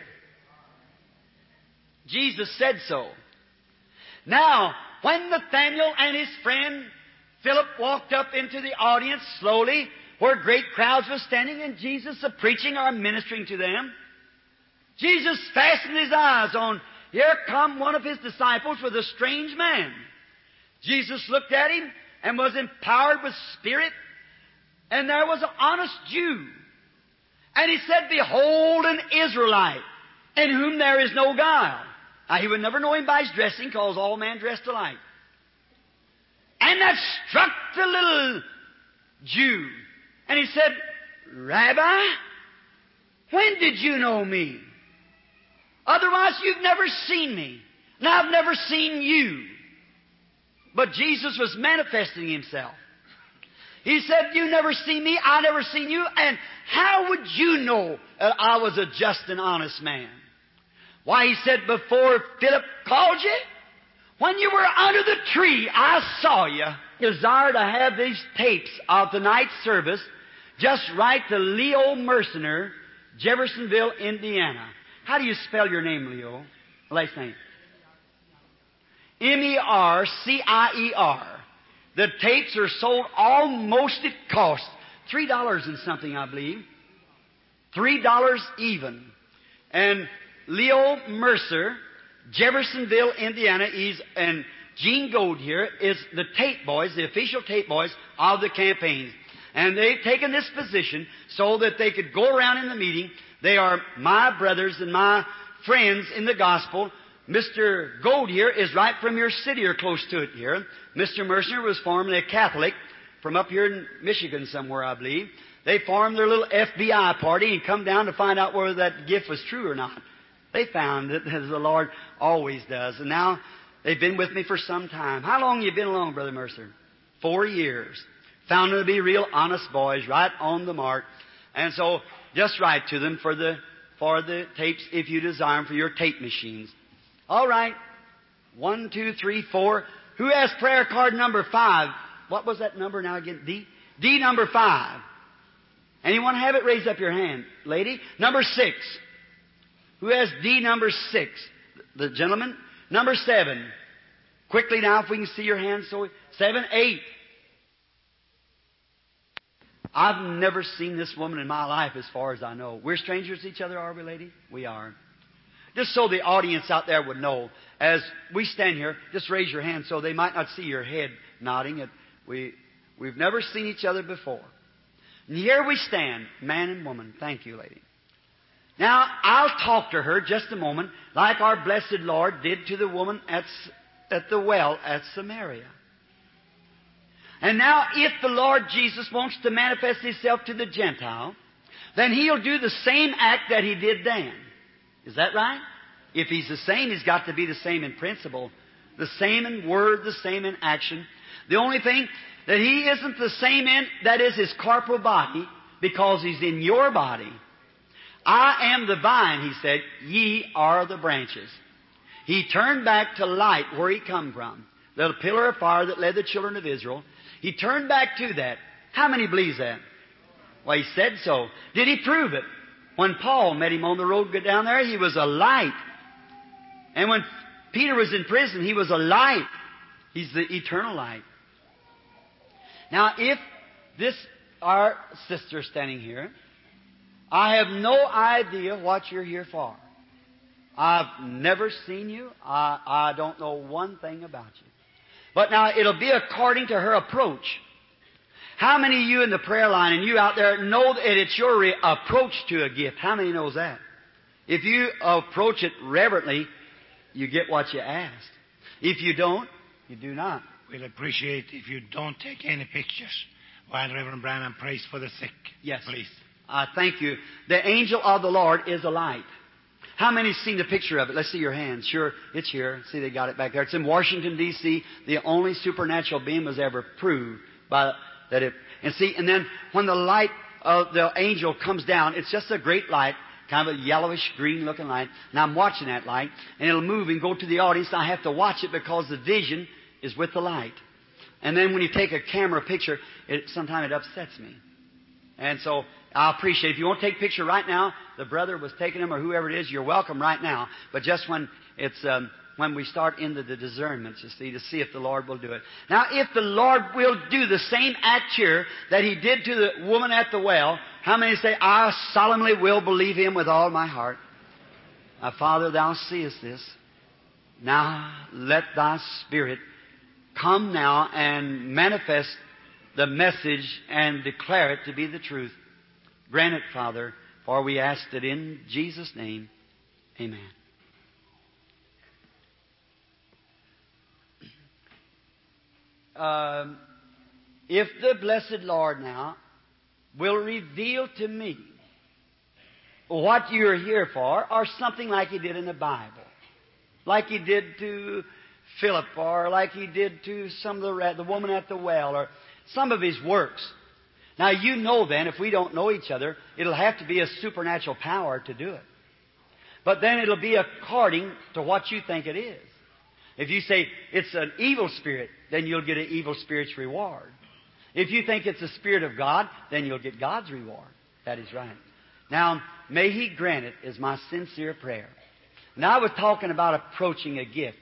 Jesus said so. Now, when Nathanael and his friend Philip walked up into the audience slowly, where great crowds were standing, and Jesus was preaching or ministering to them, Jesus fastened His eyes on, here come one of His disciples with a strange man. Jesus looked at him and was empowered with Spirit, and there was an honest Jew. And He said, "Behold an Israelite, in whom there is no guile." Now, he would never know him by his dressing, because all men dressed alike. And that struck the little Jew. And he said, "Rabbi, when did you know me? Otherwise, you've never seen me. And I've never seen you." But Jesus was manifesting Himself. He said, "You never seen me, I never seen you, and how would you know that I was a just and honest man?" Why, He said, "Before Philip called you, when you were under the tree, I saw you." Desire to have these tapes of tonight's service, just write to Leo Mercener, Jeffersonville, Indiana. How do you spell your name, Leo? Last name? M E R C I E R. The tapes are sold almost at cost. Three dollars and something, I believe. Three dollars even. And Leo Mercer, Jeffersonville, Indiana, he's, and Gene Gold here is the tape boys, the official tape boys of the campaigns. And they've taken this position so that they could go around in the meeting. They are my brothers and my friends in the gospel. Mister Gold here is right from your city or close to it here. Mister Mercer was formerly a Catholic from up here in Michigan somewhere, I believe. They formed their little F B I party and come down to find out whether that gift was true or not. They found it, as the Lord always does. And now they've been with me for some time. How long have you been along, Brother Mercer? Four years. Found them to be real honest boys, right on the mark. And so just write to them for the for the tapes if you desire them for your tape machines. All right. One, two, three, four. Who has prayer card number five? What was that number now again? D? D number five. Anyone have it? Raise up your hand. Lady. Number six. Who has D number six? The gentleman. Number seven. Quickly now, if we can see your hands. So seven, eight. I've never seen this woman in my life as far as I know. We're strangers to each other, are we, lady? We are. Just so the audience out there would know, as we stand here, just raise your hand so they might not see your head nodding. We, we've never seen each other before. And here we stand, man and woman. Thank you, lady. Now, I'll talk to her just a moment, like our blessed Lord did to the woman at, at the well at Samaria. And now, if the Lord Jesus wants to manifest Himself to the Gentile, then He'll do the same act that He did then. Is that right? If He's the same, He's got to be the same in principle, the same in word, the same in action. The only thing that He isn't the same in, that is His corporal body, because He's in your body. I am the vine, He said, ye are the branches. He turned back to light where He come from. The pillar of fire that led the children of Israel. He turned back to that. How many believes that? Well, He said so. Did He prove it? When Paul met Him on the road down there, he was a light. And when Peter was in prison, he was a light. He's the eternal light. Now, if this, our sister standing here, I have no idea what you're here for. I've never seen you. I, I don't know one thing about you. But now, it'll be according to her approach. How many of you in the prayer line and you out there know that it's your re- approach to a gift? How many knows that? If you approach it reverently, you get what you asked. If you don't, you do not. We'll appreciate if you don't take any pictures while Reverend Branham prays for the sick. Yes. Please. Uh, thank you. The angel of the Lord is a light. How many's seen the picture of it? Let's see your hands. Sure, it's here. See, they got it back there. It's in Washington, D C The only supernatural being was ever proved by that it. And see, and then when the light of the angel comes down, it's just a great light, kind of a yellowish green looking light. And I'm watching that light, and it'll move and go to the audience. And I have to watch it because the vision is with the light. And then when you take a camera picture, it sometimes it upsets me. And so I appreciate it. If you want to take a picture right now, the brother was taking them or whoever it is, you're welcome right now. But just when it's um, when we start into the discernments, you see, to see if the Lord will do it. Now, if the Lord will do the same act here that He did to the woman at the well, how many say, I solemnly will believe Him with all my heart? Now, Father, Thou seest this. Now, let Thy Spirit come now and manifest the message and declare it to be the truth. Grant it, Father, for we ask it in Jesus' name. Amen. Um, if the blessed Lord now will reveal to me what you're here for, or something like He did in the Bible, like He did to Philip, or like He did to some of the, the woman at the well, or some of His works. Now, you know then, if we don't know each other, it'll have to be a supernatural power to do it. But then it'll be according to what you think it is. If you say it's an evil spirit, then you'll get an evil spirit's reward. If you think it's the Spirit of God, then you'll get God's reward. That is right. Now, may He grant it, is my sincere prayer. Now, I was talking about approaching a gift.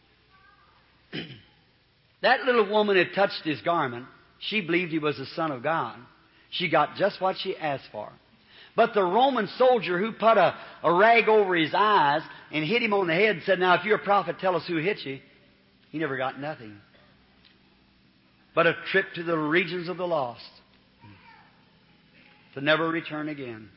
That little woman had touched His garment. She believed He was the Son of God. She got just what she asked for. But the Roman soldier who put a, a rag over his eyes and hit him on the head and said, now, if you're a prophet, tell us who hit you. He never got nothing but a trip to the regions of the lost to never return again.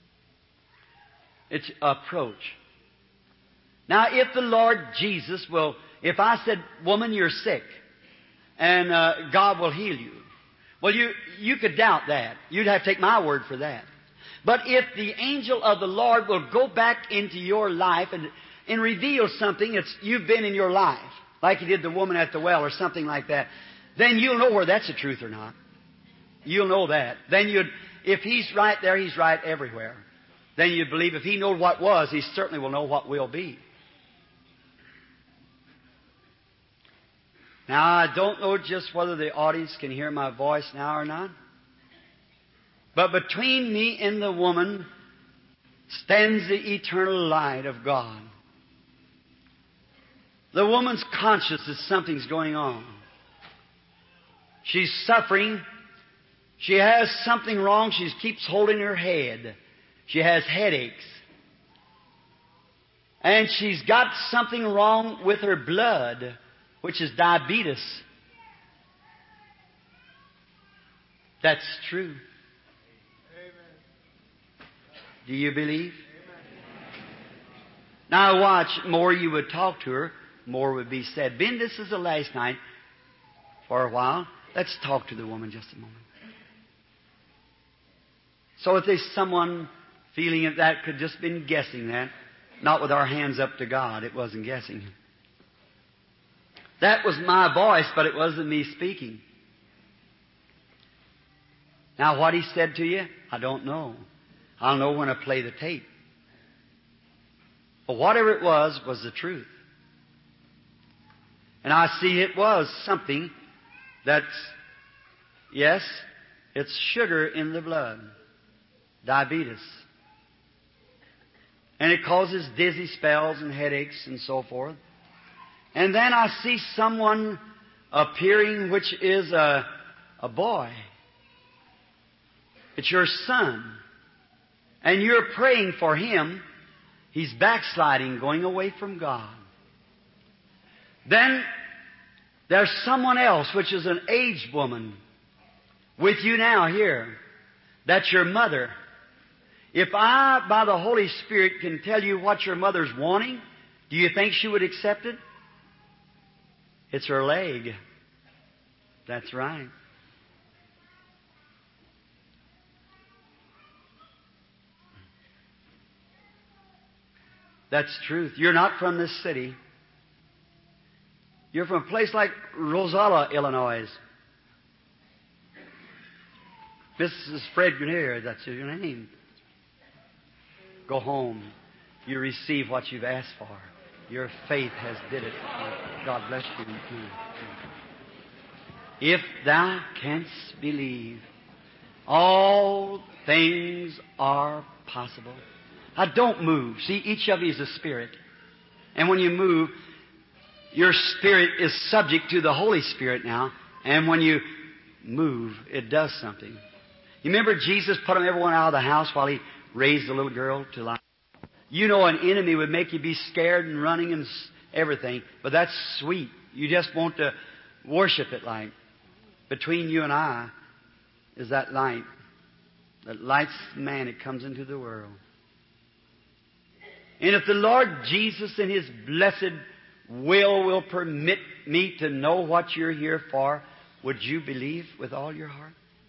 It's approach. Now, if the Lord Jesus will, if I said, woman, you're sick, and uh, God will heal you, well, you, you could doubt that. You'd have to take my word for that. But if the angel of the Lord will go back into your life and, and reveal something that's you've been in your life, like he did the woman at the well or something like that, then you'll know whether that's the truth or not. You'll know that. Then you'd, if he's right there, he's right everywhere. Then you'd believe if he knows what was, he certainly will know what will be. Now, I don't know just whether the audience can hear my voice now or not. But between me and the woman stands the eternal light of God. The woman's conscious that something's going on. She's suffering. She has something wrong. She keeps holding her head. She has headaches. And she's got something wrong with her blood, which is diabetes. That's true. Do you believe? Now watch, more you would talk to her, more would be said. Ben, this is the last night for a while. Let's talk to the woman just a moment. So if there's someone feeling that that could just been guessing that, not with our hands up to God, it wasn't guessing. That was my voice, but it wasn't me speaking. Now what he said to you, I don't know. I'll know when I play the tape. But whatever it was, was the truth. And I see it was something that's, yes, it's sugar in the blood. Diabetes. And it causes dizzy spells and headaches and so forth. And then I see someone appearing which is a, a boy. It's your son. And you're praying for him. He's backsliding, going away from God. Then there's someone else, which is an aged woman, with you now here. That's your mother. If I, by the Holy Spirit, can tell you what your mother's wanting, do you think she would accept it? It's her leg. That's right. That's truth. You're not from this city. You're from a place like Rosella, Illinois. Missus Fred Grenier, that's your name. Go home. You receive what you've asked for. Your faith has did it. God bless you. If thou canst believe, all things are possible. Now don't move. See, each of you is a spirit. And when you move, your spirit is subject to the Holy Spirit now. And when you move, it does something. You remember Jesus put them everyone out of the house while he raised the little girl to life? You know an enemy would make you be scared and running and everything. But that's sweet. You just want to worship it like. Between you and I is that light. That lights man, it comes into the world. And if the Lord Jesus in His blessed will will permit me to know what you're here for, would you believe with all your heart?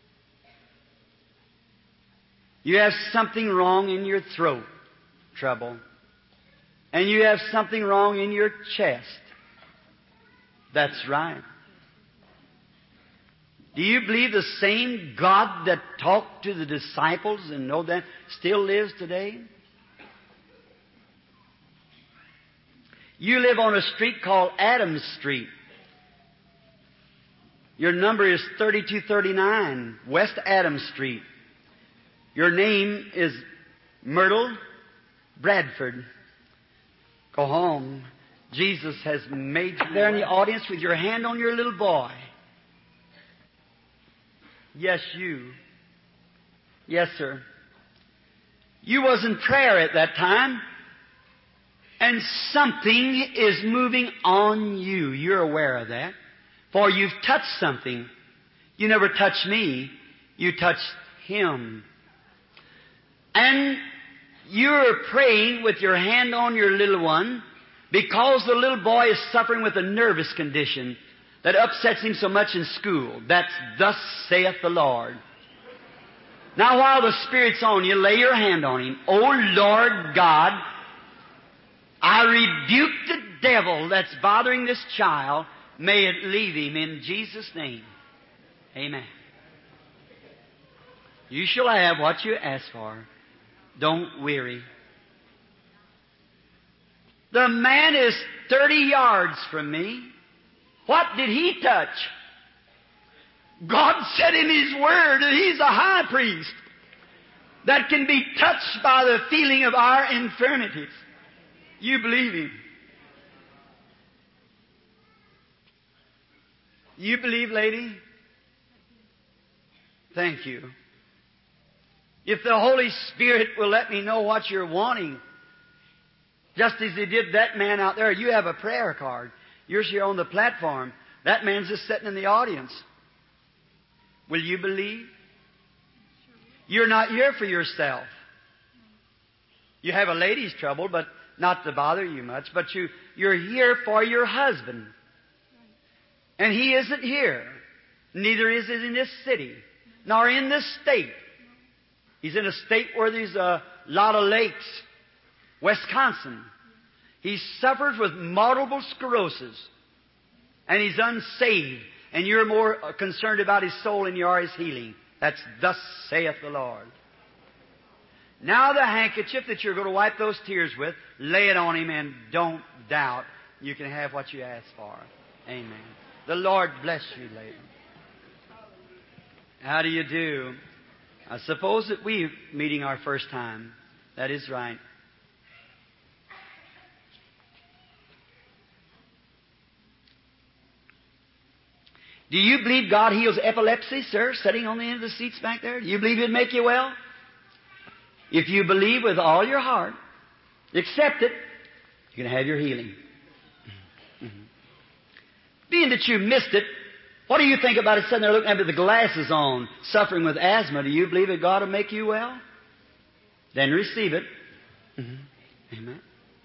You have something wrong in your throat, trouble. And you have something wrong in your chest. That's right. Do you believe the same God that talked to the disciples and know that still lives today? You live on a street called Adams Street. Your number is thirty-two thirty-nine, West Adams Street. Your name is Myrtle Bradford. Go home. Jesus has made you there in the audience with your hand on your little boy. Yes, you. Yes, sir. You was in prayer at that time. And something is moving on you. You're aware of that. For you've touched something. You never touched me. You touched Him. And you're praying with your hand on your little one because the little boy is suffering with a nervous condition that upsets him so much in school. That's thus saith the Lord. Now while the Spirit's on you, lay your hand on him. O Lord God, I rebuke the devil that's bothering this child. May it leave him in Jesus' name. Amen. You shall have what you ask for. Don't weary. The man is thirty yards from me. What did he touch? God said in His Word that He's a high priest that can be touched by the feeling of our infirmities. You believe Him. You believe, lady? Thank you. If the Holy Spirit will let me know what you're wanting, just as He did that man out there, you have a prayer card. You're here on the platform. That man's just sitting in the audience. Will you believe? You're not here for yourself. You have a lady's trouble, but not to bother you much, but you, you're here for your husband. And he isn't here. Neither is he in this city, nor in this state. He's in a state where there's a lot of lakes. Wisconsin. He suffers with multiple sclerosis. And he's unsaved. And you're more concerned about his soul than you are his healing. That's thus saith the Lord. Now the handkerchief that you're going to wipe those tears with, lay it on him and don't doubt you can have what you ask for. Amen. The Lord bless you, lady. How do you do? I suppose that we're meeting our first time. That is right. Do you believe God heals epilepsy, sir, sitting on the end of the seats back there? Do you believe He'd make you well? If you believe with all your heart, accept it, you're going to have your healing. Mm-hmm. Being that you missed it, what do you think about it sitting there looking at it with the glasses on, suffering with asthma? Do you believe that God will make you well? Then receive it. Mm-hmm. Amen.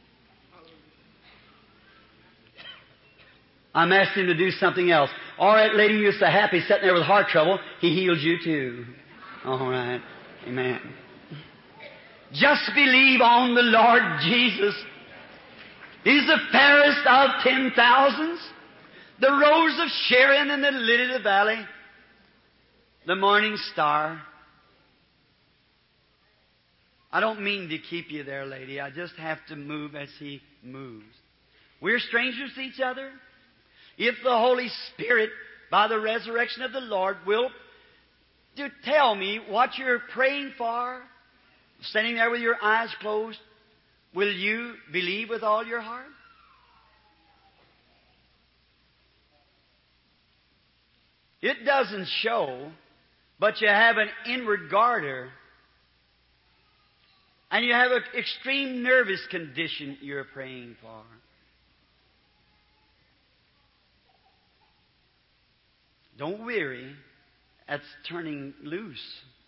I'm asking Him to do something else. All right, lady, you're so happy sitting there with heart trouble. He healed you too. All right. Amen. Just believe on the Lord Jesus. He's the fairest of ten thousands, the rose of Sharon and the lily of the valley, the morning star. I don't mean to keep you there, lady. I just have to move as He moves. We're strangers to each other. If the Holy Spirit, by the resurrection of the Lord, will to tell me what you're praying for, standing there with your eyes closed, will you believe with all your heart? It doesn't show, but you have an inward garter, and you have an extreme nervous condition you're praying for. Don't weary. That's turning loose.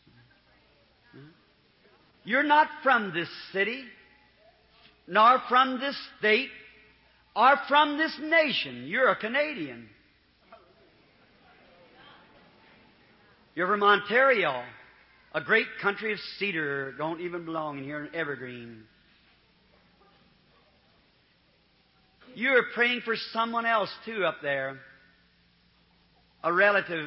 You're not from this city, nor from this state, or from this nation. You're a Canadian. You're from Ontario, a great country of cedar. Don't even belong in here in Evergreen. You're praying for someone else, too, up there. A relative,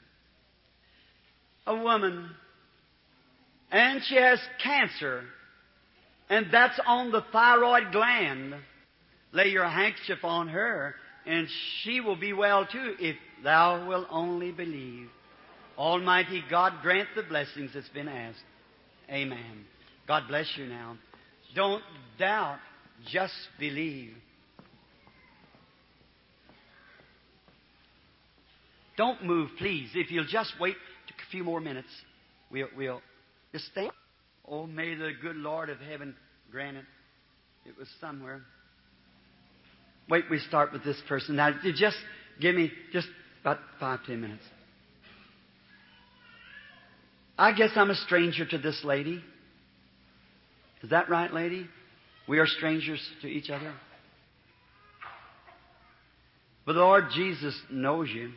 a woman, and she has cancer, and that's on the thyroid gland. Lay your handkerchief on her, and she will be well too, if thou wilt only believe. Almighty God grant the blessings that's been asked. Amen. God bless you now. Don't doubt, just believe. Don't move, please. If you'll just wait a few more minutes, we'll, we'll just stay. Oh, may the good Lord of heaven grant it. It was somewhere. Wait, we start with this person. Now, you just give me just about five, ten minutes. I guess I'm a stranger to this lady. Is that right, lady? We are strangers to each other. But the Lord Jesus knows you.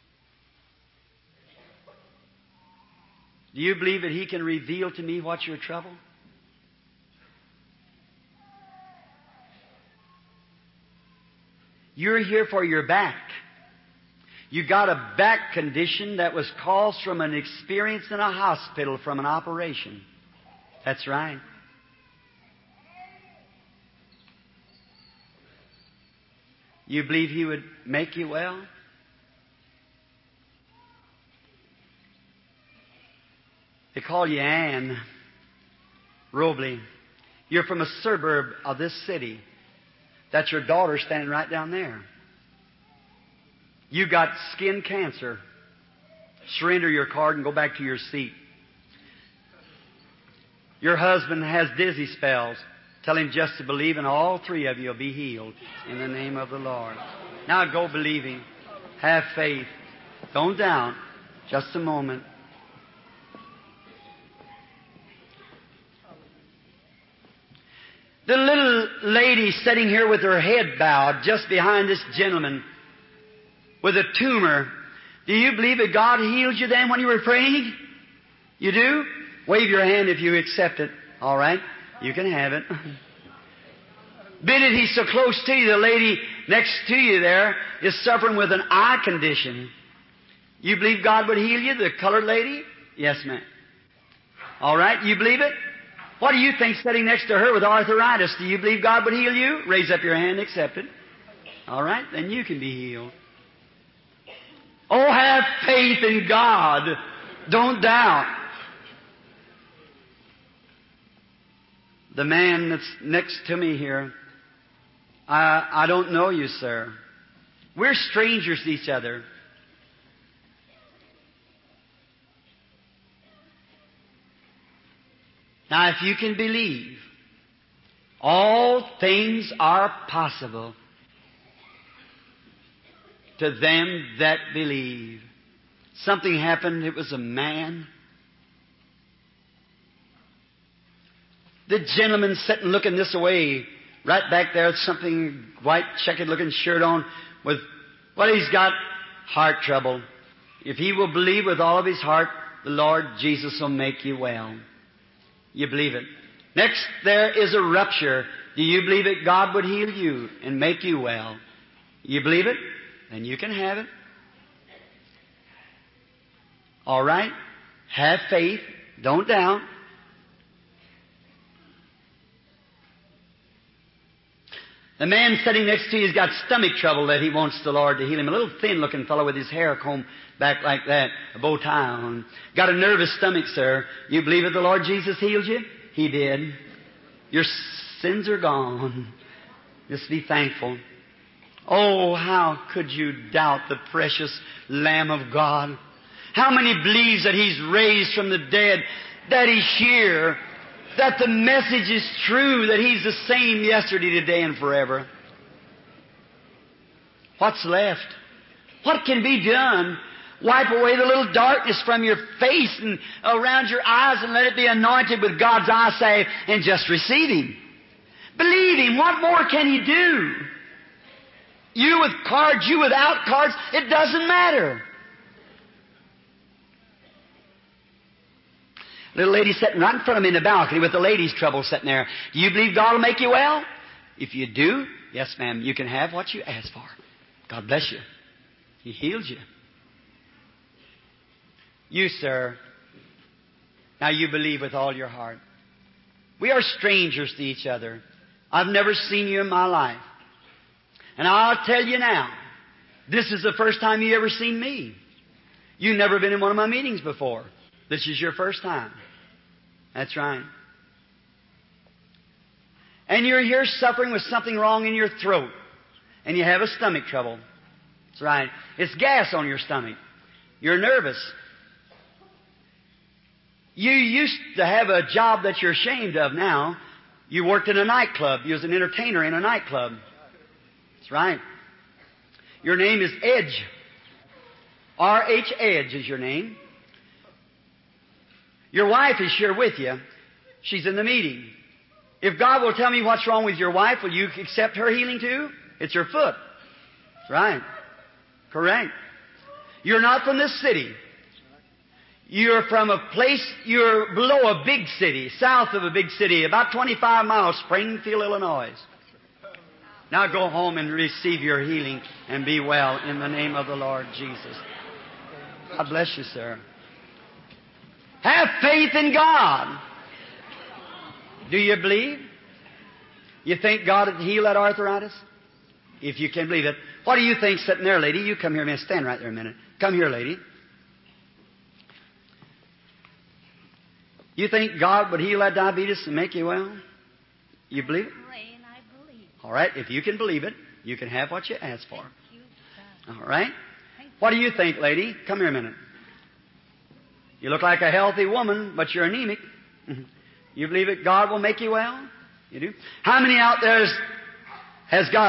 Do you believe that He can reveal to me what's your trouble? You're here for your back. You got a back condition that was caused from an experience in a hospital from an operation. That's right. You believe He would make you well? They call you Ann Robley. You're from a suburb of this city. That's your daughter standing right down there. You got skin cancer. Surrender your card and go back to your seat. Your husband has dizzy spells. Tell him just to believe and all three of you will be healed in the name of the Lord. Now go believing. Have faith. Don't doubt. Just a moment. The little lady sitting here with her head bowed just behind this gentleman with a tumor. Do you believe that God healed you then when you were praying? You do? Wave your hand if you accept it. All right? You can have it. Being He's so close to you, the lady next to you there is suffering with an eye condition. You believe God would heal you, the colored lady? Yes, ma'am. All right, you believe it? What do you think sitting next to her with arthritis? Do you believe God would heal you? Raise up your hand, accept it. All right, then you can be healed. Oh, have faith in God. Don't doubt. The man that's next to me here, I, I don't know you, sir. We're strangers to each other. Now, if you can believe, all things are possible to them that believe. Something happened. It was a man. The gentleman sitting looking this way, right back there, something white checkered looking shirt on with, well, he's got heart trouble. If he will believe with all of his heart, the Lord Jesus will make you well. You believe it. Next, there is a rupture. Do you believe that God would heal you and make you well? You believe it? Then you can have it. All right? Have faith. Don't doubt. The man sitting next to you has got stomach trouble that he wants the Lord to heal him. A little thin-looking fellow with his hair combed back like that, a bow tie on. Got a nervous stomach, sir. You believe that the Lord Jesus healed you? He did. Your sins are gone. Just be thankful. Oh, how could you doubt the precious Lamb of God? How many believes that He's raised from the dead, that He's here, that the message is true, that He's the same yesterday, today, and forever? What's left? What can be done? Wipe away the little darkness from your face and around your eyes and let it be anointed with God's eye salve and just receive Him. Believe Him. What more can He do? You with cards, you without cards, it doesn't matter. Little lady sitting right in front of me in the balcony with the ladies' trouble sitting there. Do you believe God will make you well? If you do, yes, ma'am, you can have what you ask for. God bless you. He heals you. You, sir, now you believe with all your heart. We are strangers to each other. I've never seen you in my life. And I'll tell you now, this is the first time you ever seen me. You've never been in one of my meetings before. This is your first time. That's right. And you're here suffering with something wrong in your throat. And you have a stomach trouble. That's right. It's gas on your stomach. You're nervous. You used to have a job that you're ashamed of now. You worked in a nightclub. You was an entertainer in a nightclub. That's right. Your name is Edge. R H Edge is your name. Your wife is here with you. She's in the meeting. If God will tell me what's wrong with your wife, will you accept her healing too? It's her foot. That's right. Correct. You're not from this city. You're from a place, you're below a big city, south of a big city, about twenty-five miles, Springfield, Illinois. Now go home and receive your healing and be well in the name of the Lord Jesus. God bless you, sir. Have faith in God. Do you believe? You think God would heal that arthritis? If you can believe it. What do you think sitting there, lady? You come here a minute. Stand right there a minute. Come here, lady. You think God would heal that diabetes and make you well? You believe it? Pray and I believe. All right. If you can believe it, you can have what you ask for. Thank you, God. All right. Thank What do you think, lady? Come here a minute. You look like a healthy woman, but you're anemic. You believe that God will make you well? You do? How many out there has, has got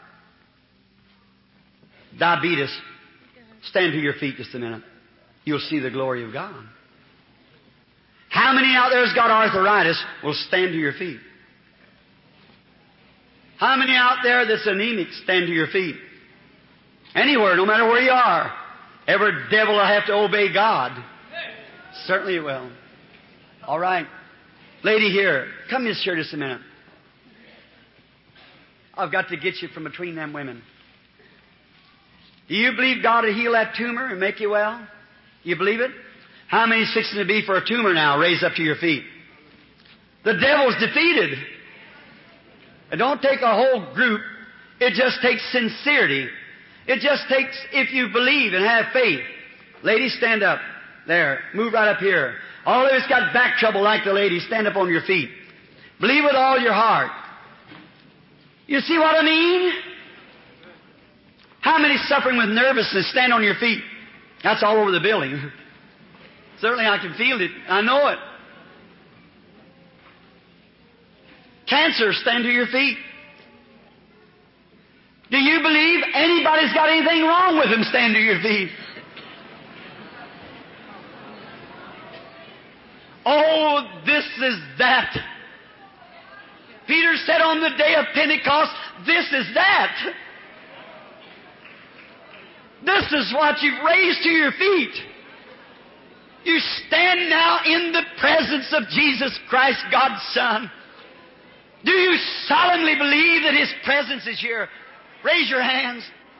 diabetes? Stand to your feet just a minute. You'll see the glory of God. How many out there has got arthritis will stand to your feet? How many out there that's anemic stand to your feet? Anywhere, no matter where you are. Every devil will have to obey God. Certainly it will. All right. Lady here, come this here just a minute. I've got to get you from between them women. Do you believe God will heal that tumor and make you well? You believe it? How many is fixing to be for a tumor now? Raise up to your feet. The devil's defeated. It don't take a whole group. It just takes sincerity. It just takes if you believe and have faith. Ladies, stand up. There. Move right up here. All of us got back trouble like the lady. Stand up on your feet. Believe with all your heart. You see what I mean? How many suffering with nervousness? Stand on your feet. That's all over the building. Certainly I can feel it. I know it. Cancer, stand to your feet. Do you believe anybody's got anything wrong with them? Stand to your feet. Oh, this is that. Peter said on the day of Pentecost, this is that. This is what you've raised to your feet. You stand now in the presence of Jesus Christ, God's Son. Do you solemnly believe that His presence is here? Raise your hands.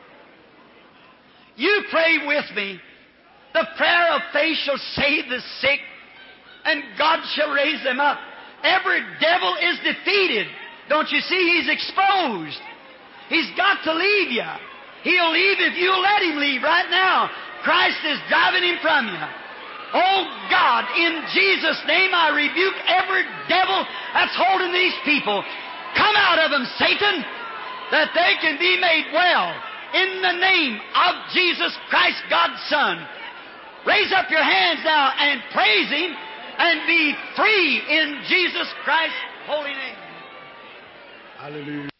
You pray with me. The prayer of faith shall save the sick, and God shall raise them up. Every devil is defeated. Don't you see? He's exposed. He's got to leave you. He'll leave if you'll let Him leave right now. Christ is driving him from you. Oh God, in Jesus' name I rebuke every devil that's holding these people. Come out of them, Satan, that they can be made well in the name of Jesus Christ, God's Son. Raise up your hands now and praise Him and be free in Jesus Christ's holy name. Hallelujah.